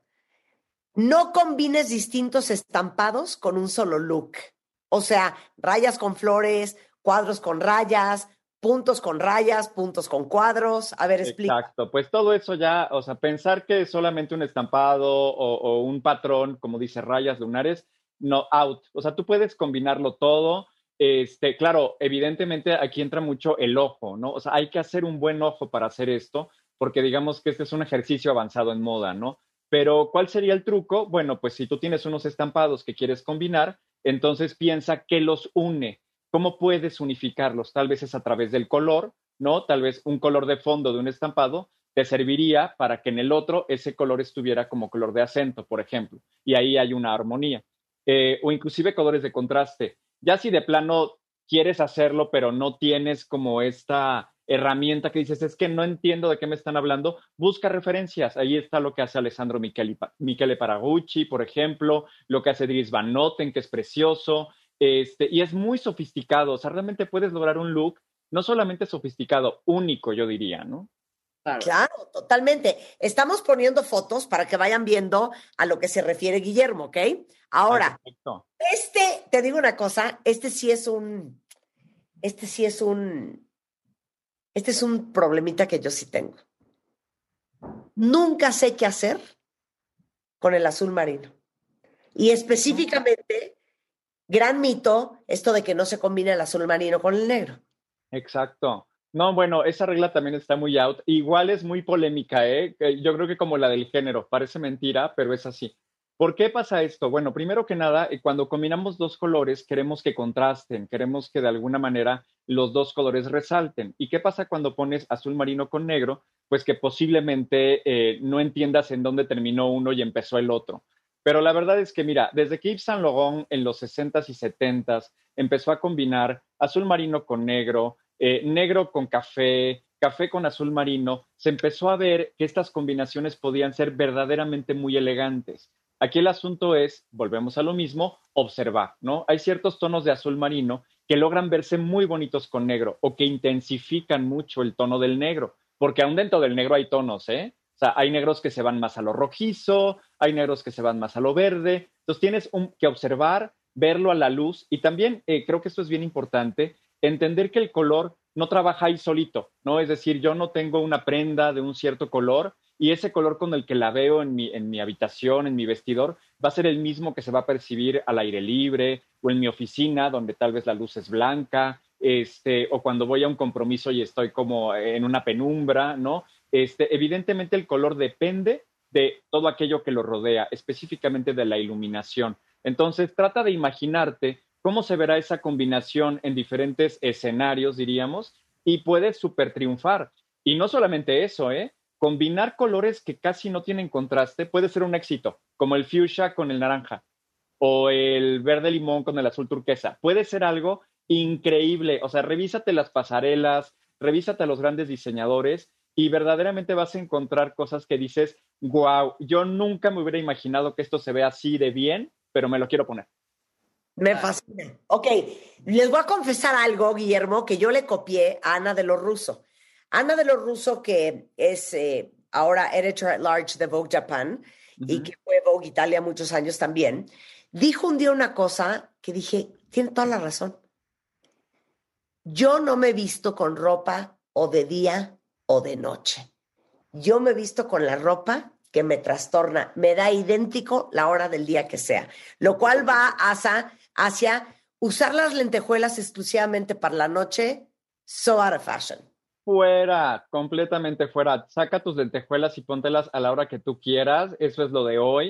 No combines distintos estampados con un solo look. O sea, rayas con flores, cuadros con rayas, puntos con rayas, puntos con cuadros. A ver, explica. Exacto, pues todo eso ya, o sea, pensar que es solamente un estampado o un patrón, como dice, rayas lunares, no, out. O sea, tú puedes combinarlo todo. Claro, evidentemente aquí entra mucho el ojo, ¿no? O sea, hay que hacer un buen ojo para hacer esto, porque digamos que este es un ejercicio avanzado en moda, ¿no? Pero, ¿cuál sería el truco? Bueno, pues si tú tienes unos estampados que quieres combinar, entonces piensa qué los une. ¿Cómo puedes unificarlos? Tal vez es a través del color, ¿no? Tal vez un color de fondo de un estampado te serviría para que en el otro ese color estuviera como color de acento, por ejemplo, y ahí hay una armonía. O inclusive colores de contraste. Ya si de plano quieres hacerlo, pero no tienes como esta herramienta que dices, es que no entiendo de qué me están hablando, busca referencias. Ahí está lo que hace Alessandro Michele Paragucci, por ejemplo, lo que hace Dries Van Noten, que es precioso, y es muy sofisticado. O sea, realmente puedes lograr un look no solamente sofisticado, único, yo diría, ¿no? Claro, totalmente. Estamos poniendo fotos para que vayan viendo a lo que se refiere Guillermo, ¿ok? Ahora, te digo una cosa, este es un problemita que yo sí tengo. Nunca sé qué hacer con el azul marino. Y específicamente, gran mito, esto de que no se combina el azul marino con el negro. Exacto. No, bueno, esa regla también está muy out. Igual es muy polémica, ¿eh? Yo creo que como la del género, parece mentira, pero es así. ¿Por qué pasa esto? Bueno, primero que nada, cuando combinamos dos colores, queremos que contrasten, queremos que de alguna manera los dos colores resalten. ¿Y qué pasa cuando pones azul marino con negro? Pues que posiblemente no entiendas en dónde terminó uno y empezó el otro. Pero la verdad es que, mira, desde que Yves Saint Laurent en los 60s y 70s empezó a combinar azul marino con negro, negro con café, café con azul marino, se empezó a ver que estas combinaciones podían ser verdaderamente muy elegantes. Aquí el asunto es, volvemos a lo mismo, observar, ¿no? Hay ciertos tonos de azul marino que logran verse muy bonitos con negro o que intensifican mucho el tono del negro, porque aún dentro del negro hay tonos, ¿eh? O sea, hay negros que se van más a lo rojizo, hay negros que se van más a lo verde. Entonces tienes que observar, verlo a la luz y también creo que esto es bien importante, entender que el color no trabaja ahí solito, ¿no? Es decir, yo no tengo una prenda de un cierto color y ese color con el que la veo en mi habitación, en mi vestidor, va a ser el mismo que se va a percibir al aire libre o en mi oficina, donde tal vez la luz es blanca, o cuando voy a un compromiso y estoy como en una penumbra, ¿no? Evidentemente el color depende de todo aquello que lo rodea, específicamente de la iluminación. Entonces, trata de imaginarte cómo se verá esa combinación en diferentes escenarios, diríamos, y puedes súper triunfar. Y no solamente eso, combinar colores que casi no tienen contraste puede ser un éxito, como el fuchsia con el naranja o el verde limón con el azul turquesa. Puede ser algo increíble. O sea, revísate las pasarelas, revísate a los grandes diseñadores y verdaderamente vas a encontrar cosas que dices, wow, yo nunca me hubiera imaginado que esto se vea así de bien, pero me lo quiero poner. Me fascina. Ok, les voy a confesar algo, Guillermo, que yo le copié a Ana de los Russo. Ana de los Russo, que es ahora editor at large de Vogue Japan y que fue Vogue Italia muchos años también, dijo un día una cosa que dije, tiene toda la razón. Yo no me he visto con ropa o de día o de noche. Yo me he visto con la ropa que me trastorna, me da idéntico la hora del día que sea, lo cual va hacia usar las lentejuelas exclusivamente para la noche, so out of fashion. Fuera, completamente fuera. Saca tus lentejuelas y póntelas a la hora que tú quieras, eso es lo de hoy.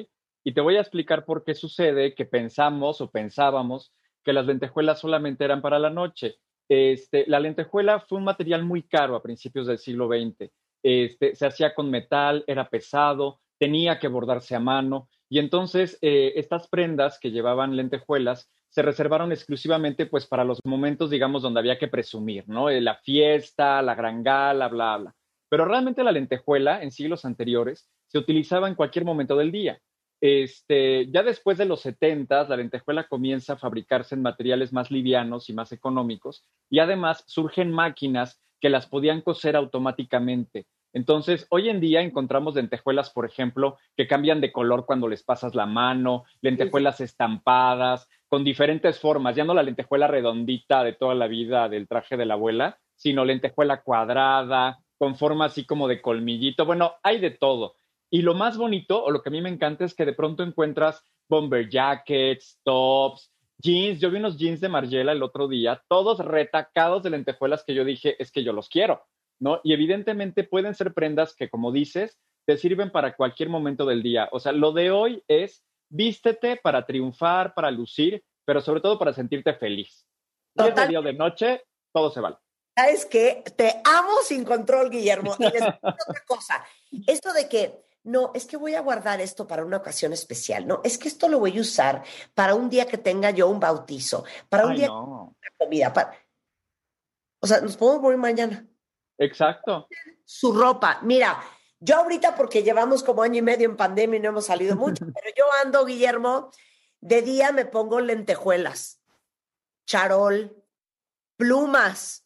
Y te voy a explicar por qué sucede que pensamos o pensábamos que las lentejuelas solamente eran para la noche. La lentejuela fue un material muy caro a principios del siglo XX. Se hacía con metal, era pesado, tenía que bordarse a mano. Y entonces estas prendas que llevaban lentejuelas se reservaron exclusivamente pues para los momentos, digamos, donde había que presumir, ¿no? La fiesta, la gran gala, bla, bla. Pero realmente la lentejuela en siglos anteriores se utilizaba en cualquier momento del día. Ya después de los 70, la lentejuela comienza a fabricarse en materiales más livianos y más económicos, y además surgen máquinas que las podían coser automáticamente. Entonces, hoy en día encontramos lentejuelas, por ejemplo, que cambian de color cuando les pasas la mano, lentejuelas estampadas, con diferentes formas, ya no la lentejuela redondita de toda la vida del traje de la abuela, sino lentejuela cuadrada, con forma así como de colmillito. Bueno, hay de todo. Y lo más bonito, o lo que a mí me encanta, es que de pronto encuentras bomber jackets, tops, jeans. Yo vi unos jeans de Margiela el otro día, todos retacados de lentejuelas que yo dije, es que yo los quiero, ¿no? Y evidentemente pueden ser prendas que, como dices, te sirven para cualquier momento del día. O sea, lo de hoy es vístete para triunfar, para lucir, pero sobre todo para sentirte feliz. Si es de día o de noche, todo se vale. ¿Sabes qué? Te amo sin control, Guillermo. Y les digo otra cosa. Esto de que, no, es que voy a guardar esto para una ocasión especial. No, es que esto lo voy a usar para un día que tenga yo un bautizo, para un día que tenga una comida. O sea, nos podemos morir mañana. Exacto. Su ropa. Mira, yo ahorita, porque llevamos como año y medio en pandemia y no hemos salido mucho, pero yo ando, Guillermo, de día me pongo lentejuelas, charol, plumas,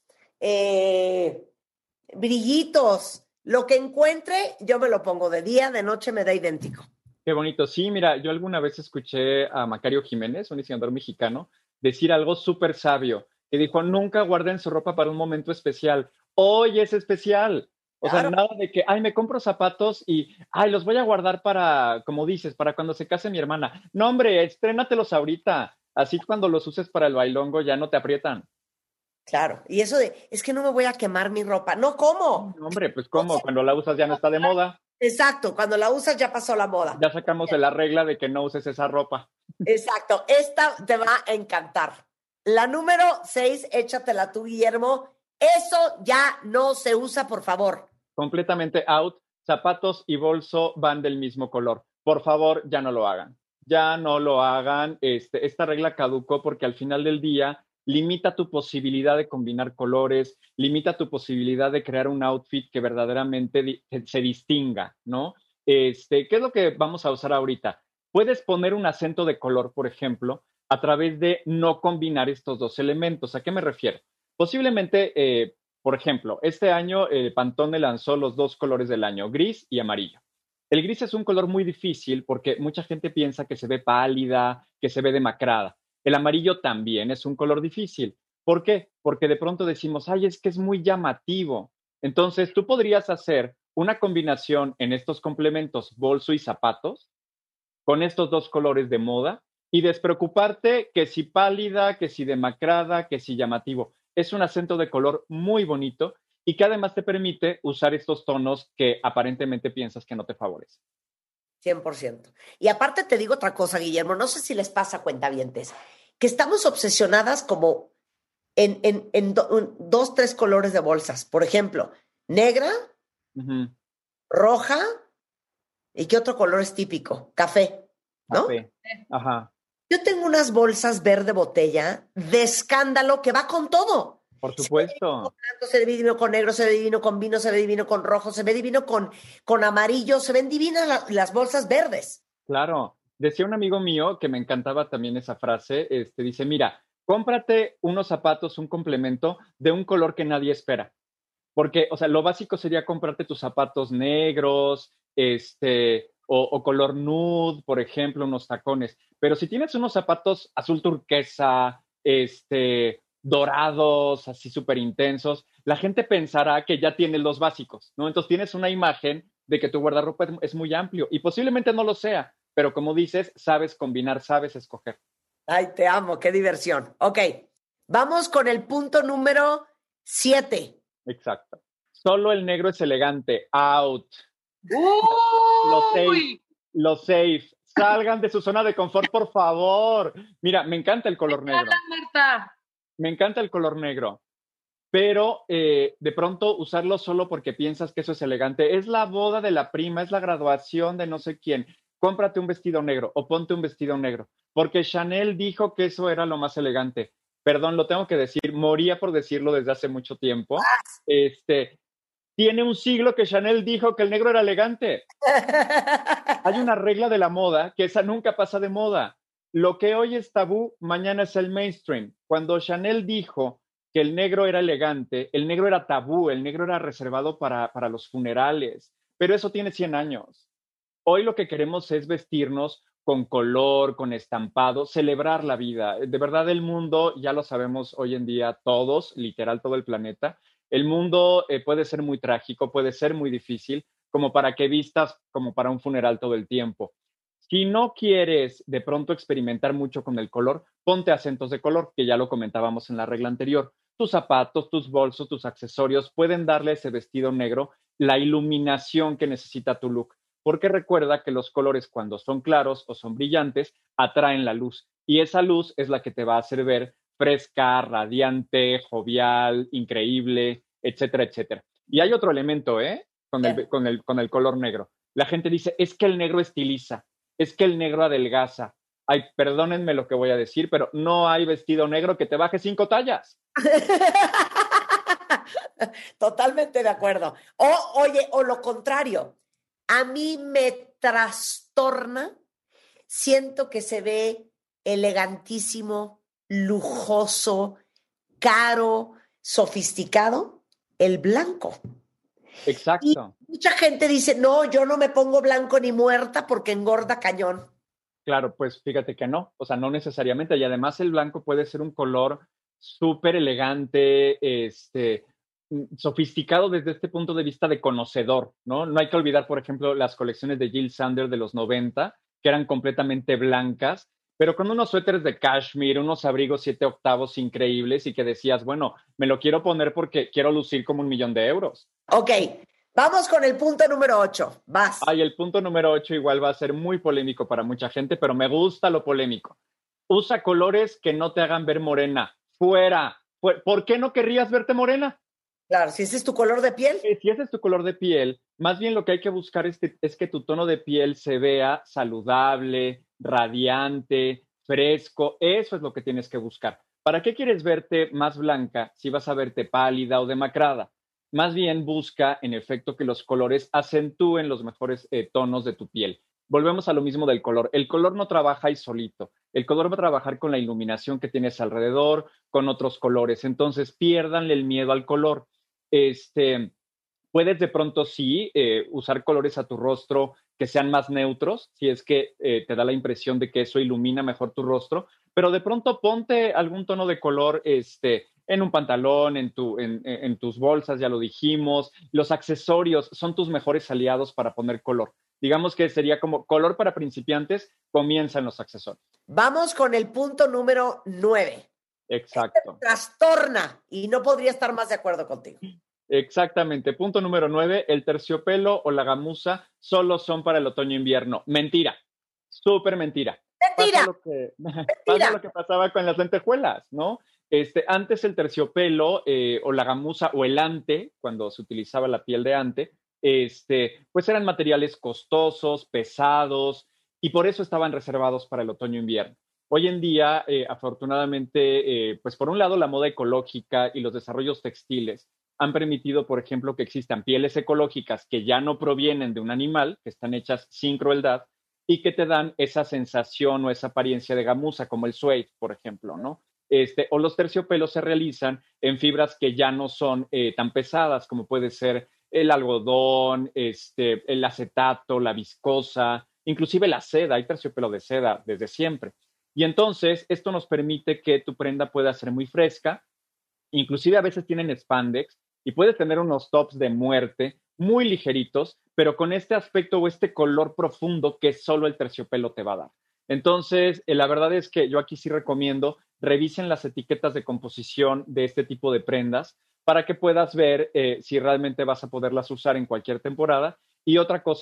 brillitos. Lo que encuentre, yo me lo pongo de día, de noche me da idéntico. Qué bonito. Sí, mira, yo alguna vez escuché a Macario Jiménez, un diseñador mexicano, decir algo súper sabio, que dijo, nunca guarden su ropa para un momento especial. Hoy es especial. O sea, nada de que, ay, me compro zapatos y, ay, los voy a guardar para, como dices, para cuando se case mi hermana. No, hombre, estrénatelos ahorita. Así cuando los uses para el bailongo ya no te aprietan. Claro, y eso de, es que no me voy a quemar mi ropa. No, ¿cómo? No, hombre, pues ¿cómo? O sea, cuando la usas ya no está de moda. Exacto, cuando la usas ya pasó la moda. Ya sacamos de la regla de que no uses esa ropa. Exacto, esta te va a encantar. La número 6, échatela tú, Guillermo. Eso ya no se usa, por favor. Completamente out. Zapatos y bolso van del mismo color. Por favor, ya no lo hagan. Ya no lo hagan. Esta regla caducó porque al final del día limita tu posibilidad de combinar colores, limita tu posibilidad de crear un outfit que verdaderamente se distinga, ¿no? ¿Qué es lo que vamos a usar ahorita? Puedes poner un acento de color, por ejemplo, a través de no combinar estos dos elementos. ¿A qué me refiero? Posiblemente, por ejemplo, este año Pantone lanzó los dos colores del año, gris y amarillo. El gris es un color muy difícil porque mucha gente piensa que se ve pálida, que se ve demacrada. El amarillo también es un color difícil. ¿Por qué? Porque de pronto decimos, ay, es que es muy llamativo. Entonces, tú podrías hacer una combinación en estos complementos, bolso y zapatos, con estos dos colores de moda y despreocuparte que si pálida, que si demacrada, que si llamativo. Es un acento de color muy bonito y que además te permite usar estos tonos que aparentemente piensas que no te favorecen. 100%. Y aparte te digo otra cosa, Guillermo, no sé si les pasa, cuentavientes, que estamos obsesionadas como en 2, 3 colores de bolsas. Por ejemplo, negra, roja, ¿y qué otro color es típico? Café, ¿no? Café. Ajá. Yo tengo unas bolsas verde botella de escándalo que va con todo. Por supuesto. Se ve divino con negro, se ve divino con vino, se ve divino con rojo, se ve divino con amarillo, se ven divinas las bolsas verdes. Claro. Decía un amigo mío que me encantaba también esa frase, dice, mira, cómprate unos zapatos, un complemento de un color que nadie espera. Porque, o sea, lo básico sería comprarte tus zapatos negros, o color nude, por ejemplo, unos tacones. Pero si tienes unos zapatos azul turquesa, dorados, así súper intensos, la gente pensará que ya tienes los básicos, ¿no? Entonces tienes una imagen de que tu guardarropa es muy amplio y posiblemente no lo sea, pero como dices, sabes combinar, sabes escoger. Ay, te amo, qué diversión. Ok, vamos con el punto número 7. Exacto. Solo el negro es elegante. Out. ¡Uy! Lo safe. Salgan de su zona de confort, por favor. Mira, me encanta el color negro. Marta. Me encanta el color negro. Pero de pronto usarlo solo porque piensas que eso es elegante. Es la boda de la prima, es la graduación de no sé quién. Cómprate un vestido negro o ponte un vestido negro. Porque Chanel dijo que eso era lo más elegante. Perdón, lo tengo que decir. Moría por decirlo desde hace mucho tiempo. Tiene un siglo que Chanel dijo que el negro era elegante. Hay una regla de la moda que esa nunca pasa de moda. Lo que hoy es tabú, mañana es el mainstream. Cuando Chanel dijo que el negro era elegante, el negro era tabú, el negro era reservado para los funerales. Pero eso tiene 100 años. Hoy lo que queremos es vestirnos con color, con estampado, celebrar la vida. De verdad, el mundo, ya lo sabemos hoy en día todos, literal todo el planeta, el mundo puede ser muy trágico, puede ser muy difícil, como para que vistas como para un funeral todo el tiempo. Si no quieres de pronto experimentar mucho con el color, ponte acentos de color, que ya lo comentábamos en la regla anterior. Tus zapatos, tus bolsos, tus accesorios pueden darle a ese vestido negro la iluminación que necesita tu look. Porque recuerda que los colores, cuando son claros o son brillantes, atraen la luz. Y esa luz es la que te va a hacer ver fresca, radiante, jovial, increíble, etcétera, etcétera. Y hay otro elemento, con el color negro. La gente dice, es que el negro estiliza, es que el negro adelgaza. Ay, perdónenme lo que voy a decir, pero no hay vestido negro que te baje 5 tallas. Totalmente de acuerdo. O lo contrario, a mí me trastorna, siento que se ve elegantísimo, lujoso, caro, sofisticado, el blanco. Exacto. Y mucha gente dice, no, yo no me pongo blanco ni muerta porque engorda cañón. Claro, pues fíjate que no, o sea, no necesariamente. Y además el blanco puede ser un color súper elegante, sofisticado desde este punto de vista de conocedor, ¿no? No hay que olvidar, por ejemplo, las colecciones de Jill Sander de los 90, que eran completamente blancas, pero con unos suéteres de cashmere, unos abrigos 7 octavos increíbles y que decías, bueno, me lo quiero poner porque quiero lucir como 1,000,000 de euros. Ok, vamos con el punto número 8. Vas. Ay, el punto número 8 igual va a ser muy polémico para mucha gente, pero me gusta lo polémico. Usa colores que no te hagan ver morena. Fuera. ¿Por qué no querrías verte morena? Claro, si ese es tu color de piel. Si ese es tu color de piel, más bien lo que hay que buscar es que tu tono de piel se vea saludable, radiante, fresco. Eso es lo que tienes que buscar. ¿Para qué quieres verte más blanca si vas a verte pálida o demacrada? Más bien busca, en efecto, que los colores acentúen los mejores tonos de tu piel. Volvemos a lo mismo del color. El color no trabaja ahí solito. El color va a trabajar con la iluminación que tienes alrededor, con otros colores. Entonces, piérdanle el miedo al color. Puedes de pronto sí usar colores a tu rostro que sean más neutros, si es que te da la impresión de que eso ilumina mejor tu rostro, pero de pronto ponte algún tono de color en un pantalón, en tus bolsas, ya lo dijimos. Los accesorios son tus mejores aliados para poner color. Digamos que sería como color para principiantes, comienzan los accesorios. Vamos con el punto número 9. Exacto. Trastorna y no podría estar más de acuerdo contigo. Exactamente. Punto número 9, el terciopelo o la gamuza solo son para el otoño-invierno. Mentira. Súper mentira. Mentira. Pasa lo que pasaba con las lentejuelas, ¿no? Antes el terciopelo o la gamuza o el ante, cuando se utilizaba la piel de ante, pues eran materiales costosos, pesados, y por eso estaban reservados para el otoño-invierno. Hoy en día, afortunadamente, pues por un lado la moda ecológica y los desarrollos textiles han permitido, por ejemplo, que existan pieles ecológicas que ya no provienen de un animal, que están hechas sin crueldad y que te dan esa sensación o esa apariencia de gamuza, como el suede, por ejemplo, ¿no? O los terciopelos se realizan en fibras que ya no son tan pesadas, como puede ser el algodón, el acetato, la viscosa, inclusive la seda. Hay terciopelo de seda desde siempre. Y entonces esto nos permite que tu prenda pueda ser muy fresca, inclusive a veces tienen spandex y puedes tener unos tops de muerte muy ligeritos, pero con este aspecto o este color profundo que solo el terciopelo te va a dar. Entonces, la verdad es que yo aquí sí recomiendo, revisen las etiquetas de composición de este tipo de prendas para que puedas ver si realmente vas a poderlas usar en cualquier temporada. Y otra cosa,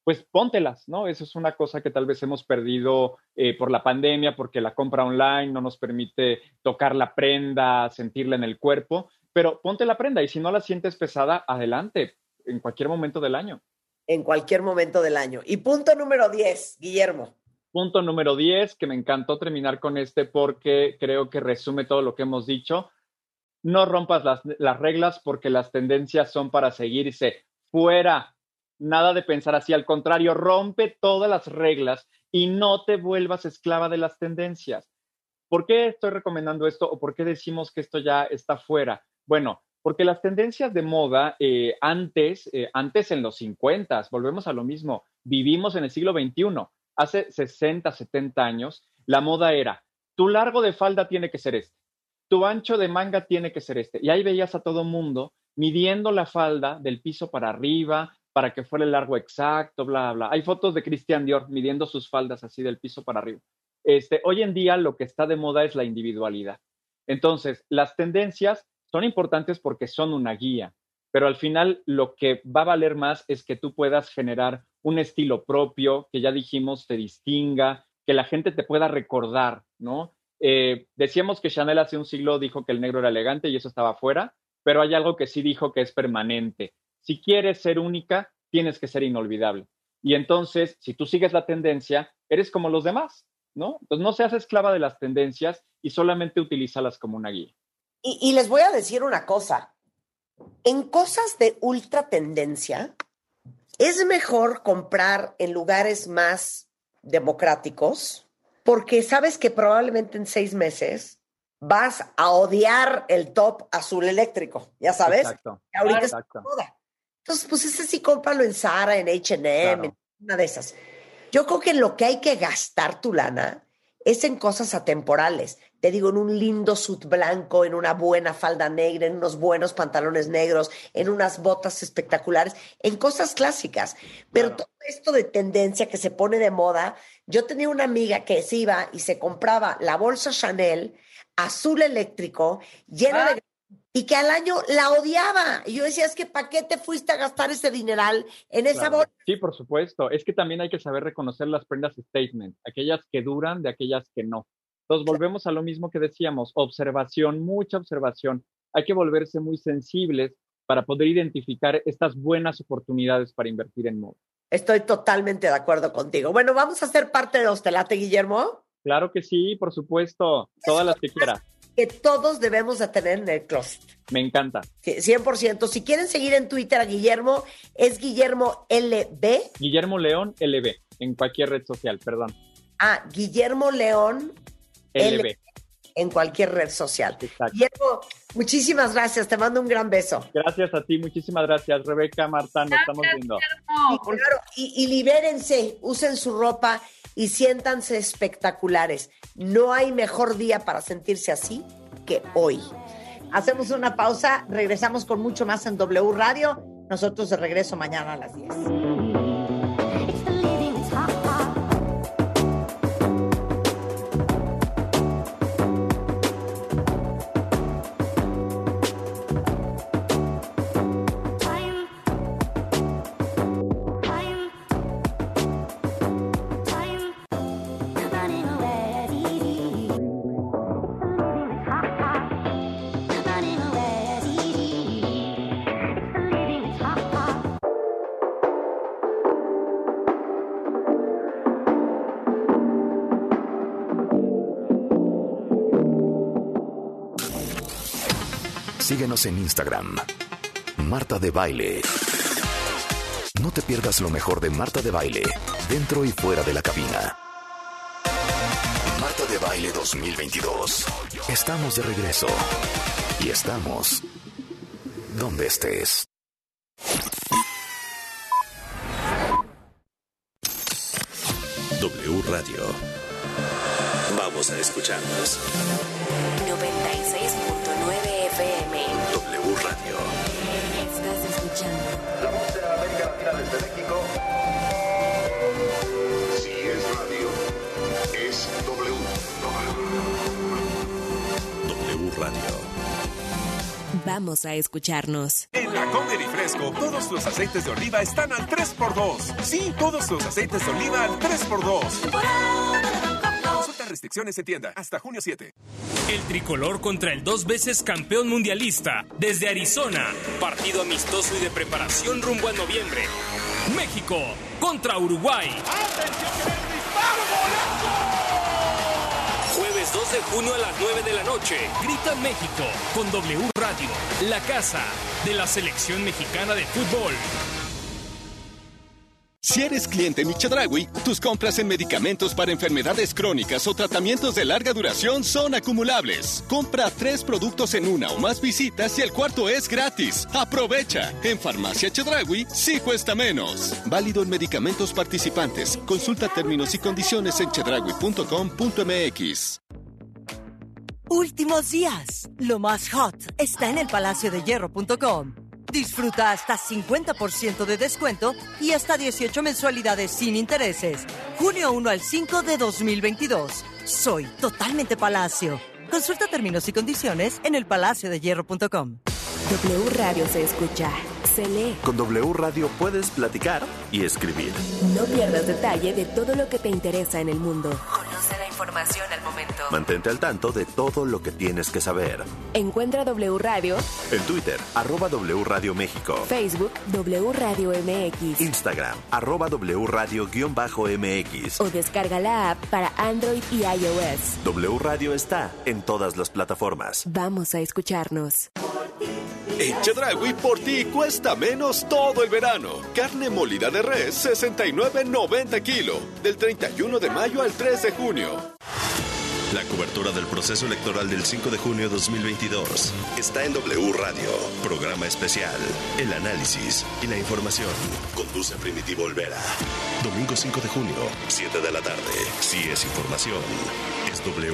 pues póntelas, ¿no? Eso es una cosa que tal vez hemos perdido por la pandemia, porque la compra online no nos permite tocar la prenda, sentirla en el cuerpo, pero ponte la prenda y si no la sientes pesada, adelante, en cualquier momento del año. En cualquier momento del año. Y punto número 10, Guillermo. Punto número 10, que me encantó terminar con porque creo que resume todo lo que hemos dicho. No rompas las reglas porque las tendencias son para seguirse. Fuera. Nada de pensar así, al contrario, rompe todas las reglas y no te vuelvas esclava de las tendencias. ¿Por qué estoy recomendando esto o por qué decimos que esto ya está fuera? Bueno, porque las tendencias de moda antes en los 50s, volvemos a lo mismo, vivimos en el siglo XXI, hace 60, 70 años, la moda era, tu largo de falda tiene que ser este, tu ancho de manga tiene que ser este. Y ahí veías a todo mundo midiendo la falda del piso para arriba, para que fuera el largo exacto, bla, bla. Hay fotos de Christian Dior midiendo sus faldas así del piso para arriba. Hoy en día lo que está de moda es la individualidad. Entonces, las tendencias son importantes porque son una guía, pero al final lo que va a valer más es que tú puedas generar un estilo propio, que ya dijimos te distinga, que la gente te pueda recordar, ¿no? Decíamos que Chanel hace un siglo dijo que el negro era elegante y eso estaba fuera, pero hay algo que sí dijo que es permanente. Si quieres ser única, tienes que ser inolvidable. Y entonces, si tú sigues la tendencia, eres como los demás, ¿no? Entonces, no seas esclava de las tendencias y solamente utilízalas como una guía. Y les voy a decir una cosa. En cosas de ultra tendencia, es mejor comprar en lugares más democráticos porque sabes que probablemente en 6 meses vas a odiar el top azul eléctrico, ¿ya sabes? Exacto. Que ahorita está de moda. Entonces, pues ese sí cómpralo en Zara, en H&M, claro, en una de esas. Yo creo que en lo que hay que gastar tu lana es en cosas atemporales. Te digo, en un lindo suit blanco, en una buena falda negra, en unos buenos pantalones negros, en unas botas espectaculares, en cosas clásicas. Pero claro, todo esto de tendencia que se pone de moda, yo tenía una amiga que se iba y se compraba la bolsa Chanel azul eléctrico, llena de... Y que al año la odiaba. Y yo decía, es que ¿para qué te fuiste a gastar ese dineral en esa bolsa? Sí, por supuesto. Es que también hay que saber reconocer las prendas statement, aquellas que duran de aquellas que no. Entonces volvemos a lo mismo que decíamos, observación, mucha observación. Hay que volverse muy sensibles para poder identificar estas buenas oportunidades para invertir en moda. Estoy totalmente de acuerdo contigo. Bueno, ¿vamos a ser parte de los ¿Te late, Guillermo? Claro que sí, por supuesto. Todas las que quieras. Que todos debemos de tener en el closet. Me encanta. 100%. Si quieren seguir en Twitter a Guillermo, es Guillermo LB. Guillermo León LB, en cualquier red social, perdón. Guillermo León LB. En cualquier red social. Exacto. Guillermo, muchísimas gracias. Te mando un gran beso. Gracias a ti. Muchísimas gracias, Rebeca, Marta. Nos estamos viendo. Y libérense, usen su ropa y siéntanse espectaculares. No hay mejor día para sentirse así que hoy. Hacemos una pausa, regresamos con mucho más en W Radio. Nosotros de regreso mañana a las 10. Síguenos en Instagram, Marta de Baile. No te pierdas lo mejor de Marta de Baile, dentro y fuera de la cabina. Marta de Baile 2022. Estamos de regreso. Y estamos donde estés. W Radio. Vamos a escucharnos. 96.9 FM. W Radio. Estás escuchando La voz de América Latina desde México. Si es radio, es W. W Radio. Vamos a escucharnos. En la Comer y Fresco, todos los aceites de oliva están al 3x2. Sí, todos los aceites de oliva al 3x2. Consulta restricciones en tienda hasta junio 7. El tricolor contra el 2 veces campeón mundialista desde Arizona. Partido amistoso y de preparación rumbo a noviembre. México contra Uruguay. ¡Atención que el disparo! ¡Golazo! Jueves 2 de junio a las 9 de la noche. Grita México con W Radio, la casa de la selección mexicana de fútbol. Si eres cliente Chedraui, tus compras en medicamentos para enfermedades crónicas o tratamientos de larga duración son acumulables. Compra 3 productos en una o más visitas y el cuarto es gratis. ¡Aprovecha! En Farmacia Chedraui sí cuesta menos. Válido en medicamentos participantes. Consulta términos y condiciones en chedraui.com.mx. Últimos días. Lo más hot está en el palaciodehierro.com. Disfruta hasta 50% de descuento y hasta 18 mensualidades sin intereses. Junio 1 al 5 de 2022. Soy totalmente Palacio. Consulta términos y condiciones en elpalaciodehierro.com. W Radio se escucha, se lee. Con W Radio puedes platicar y escribir. No pierdas detalle de todo lo que te interesa en el mundo. Conoce la información al momento. Mantente al tanto de todo lo que tienes que saber. Encuentra W Radio en Twitter, @W Radio México. Facebook, W Radio MX. Instagram, @W Radio-MX. O descarga la app para Android y iOS. W Radio está en todas las plataformas. Vamos a escucharnos. En Chedraui, por ti cuesta menos todo el verano. Carne molida de res, 69.90 kilo. Del 31 de mayo al 3 de junio. La cobertura del proceso electoral del 5 de junio de 2022 está en W Radio. Programa especial, el análisis y la información. Conduce Primitivo Olvera. Domingo 5 de junio, 7 de la tarde. Si es información, es W.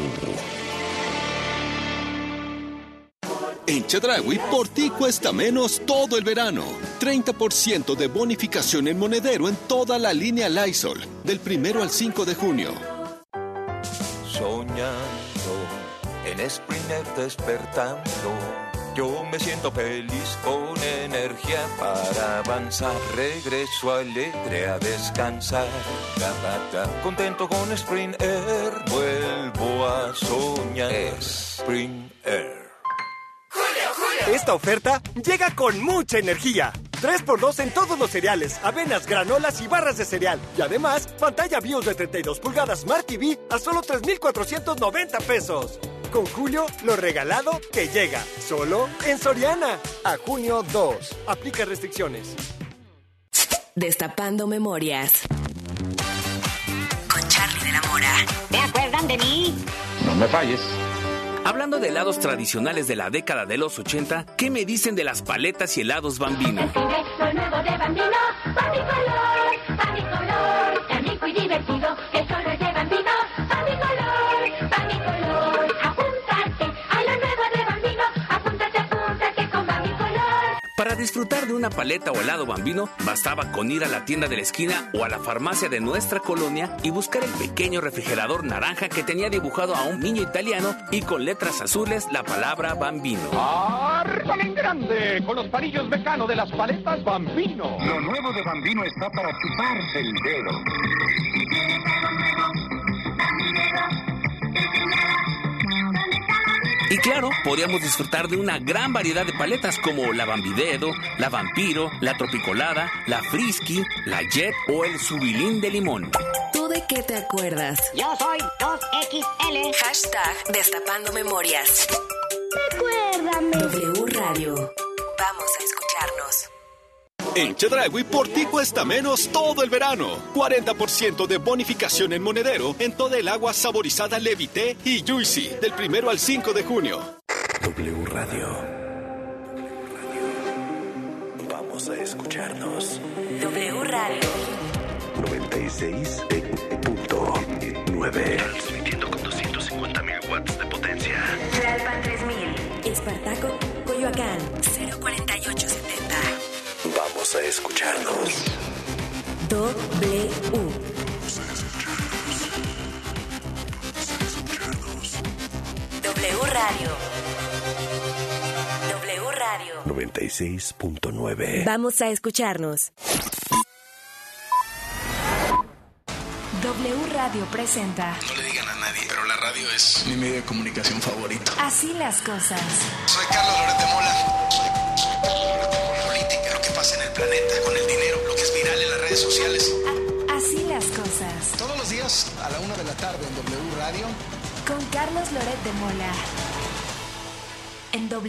En Chedraui, por ti cuesta menos todo el verano. 30% de bonificación en monedero en toda la línea Lysol. Del 1 al 5 de junio. Soñando, en Springer despertando. Yo me siento feliz con energía para avanzar. Regreso alegre a descansar. Contento con Springer, vuelvo a soñar. Springer. Esta oferta llega con mucha energía. 3x2 en todos los cereales, avenas, granolas y barras de cereal. Y además, pantalla BIOS de 32 pulgadas Smart TV a solo 3,490 pesos. Con Julio, lo regalado que llega. Solo en Soriana. A junio 2. Aplica restricciones. Destapando memorias. Con Charlie de la Mora. ¿Se acuerdan de mí? No me falles. Hablando de helados tradicionales de la década de los 80, ¿qué me dicen de las paletas y helados Bambino? El nuevo de Bambino, Bambicolor, tan rico y divertido, que solo es de Bambino, Bambicolor, apúntate a lo nuevo de Bambino, apúntate con Bambicolor. Para disfrutar de una paleta o helado Bambino, bastaba con ir a la tienda de la esquina o a la farmacia de nuestra colonia y buscar el pequeño refrigerador naranja que tenía dibujado a un niño italiano y con letras azules la palabra Bambino. ¡Arriba en grande! Con los palillos Mecano de las paletas Bambino. Lo nuevo de Bambino está para chuparse el dedo. Y claro, podíamos disfrutar de una gran variedad de paletas como la Bambidedo, la Vampiro, la Tropicolada, la Frisky, la Jet o el Subilín de limón. ¿Tú de qué te acuerdas? Yo soy 2XL. Hashtag Destapando Memorias. Recuérdame. W Radio. Vamos a escucharnos. En Chedraui, por ti cuesta menos todo el verano. 40% de bonificación en monedero en toda el agua saborizada Levité y Juicy. Del 1 al 5 de junio. W Radio. Vamos a escucharnos. W Radio. 96.9. Transmitiendo con 250.000 watts de potencia. Tlalpan 3000. Espartaco, Coyoacán. 04870. Vamos a escucharnos. W. W Radio. W Radio. Radio 96.9. Vamos a escucharnos. W Radio presenta. No le digan a nadie, pero la radio es mi medio de comunicación favorito. Así las cosas. Soy Carlos Loret de Mola. Política, lo que pasa en el planeta, con el dinero, lo que es viral en las redes sociales. Así las cosas. Todos los días a la 1 de la tarde en W Radio. Con Carlos Loret de Mola. En W.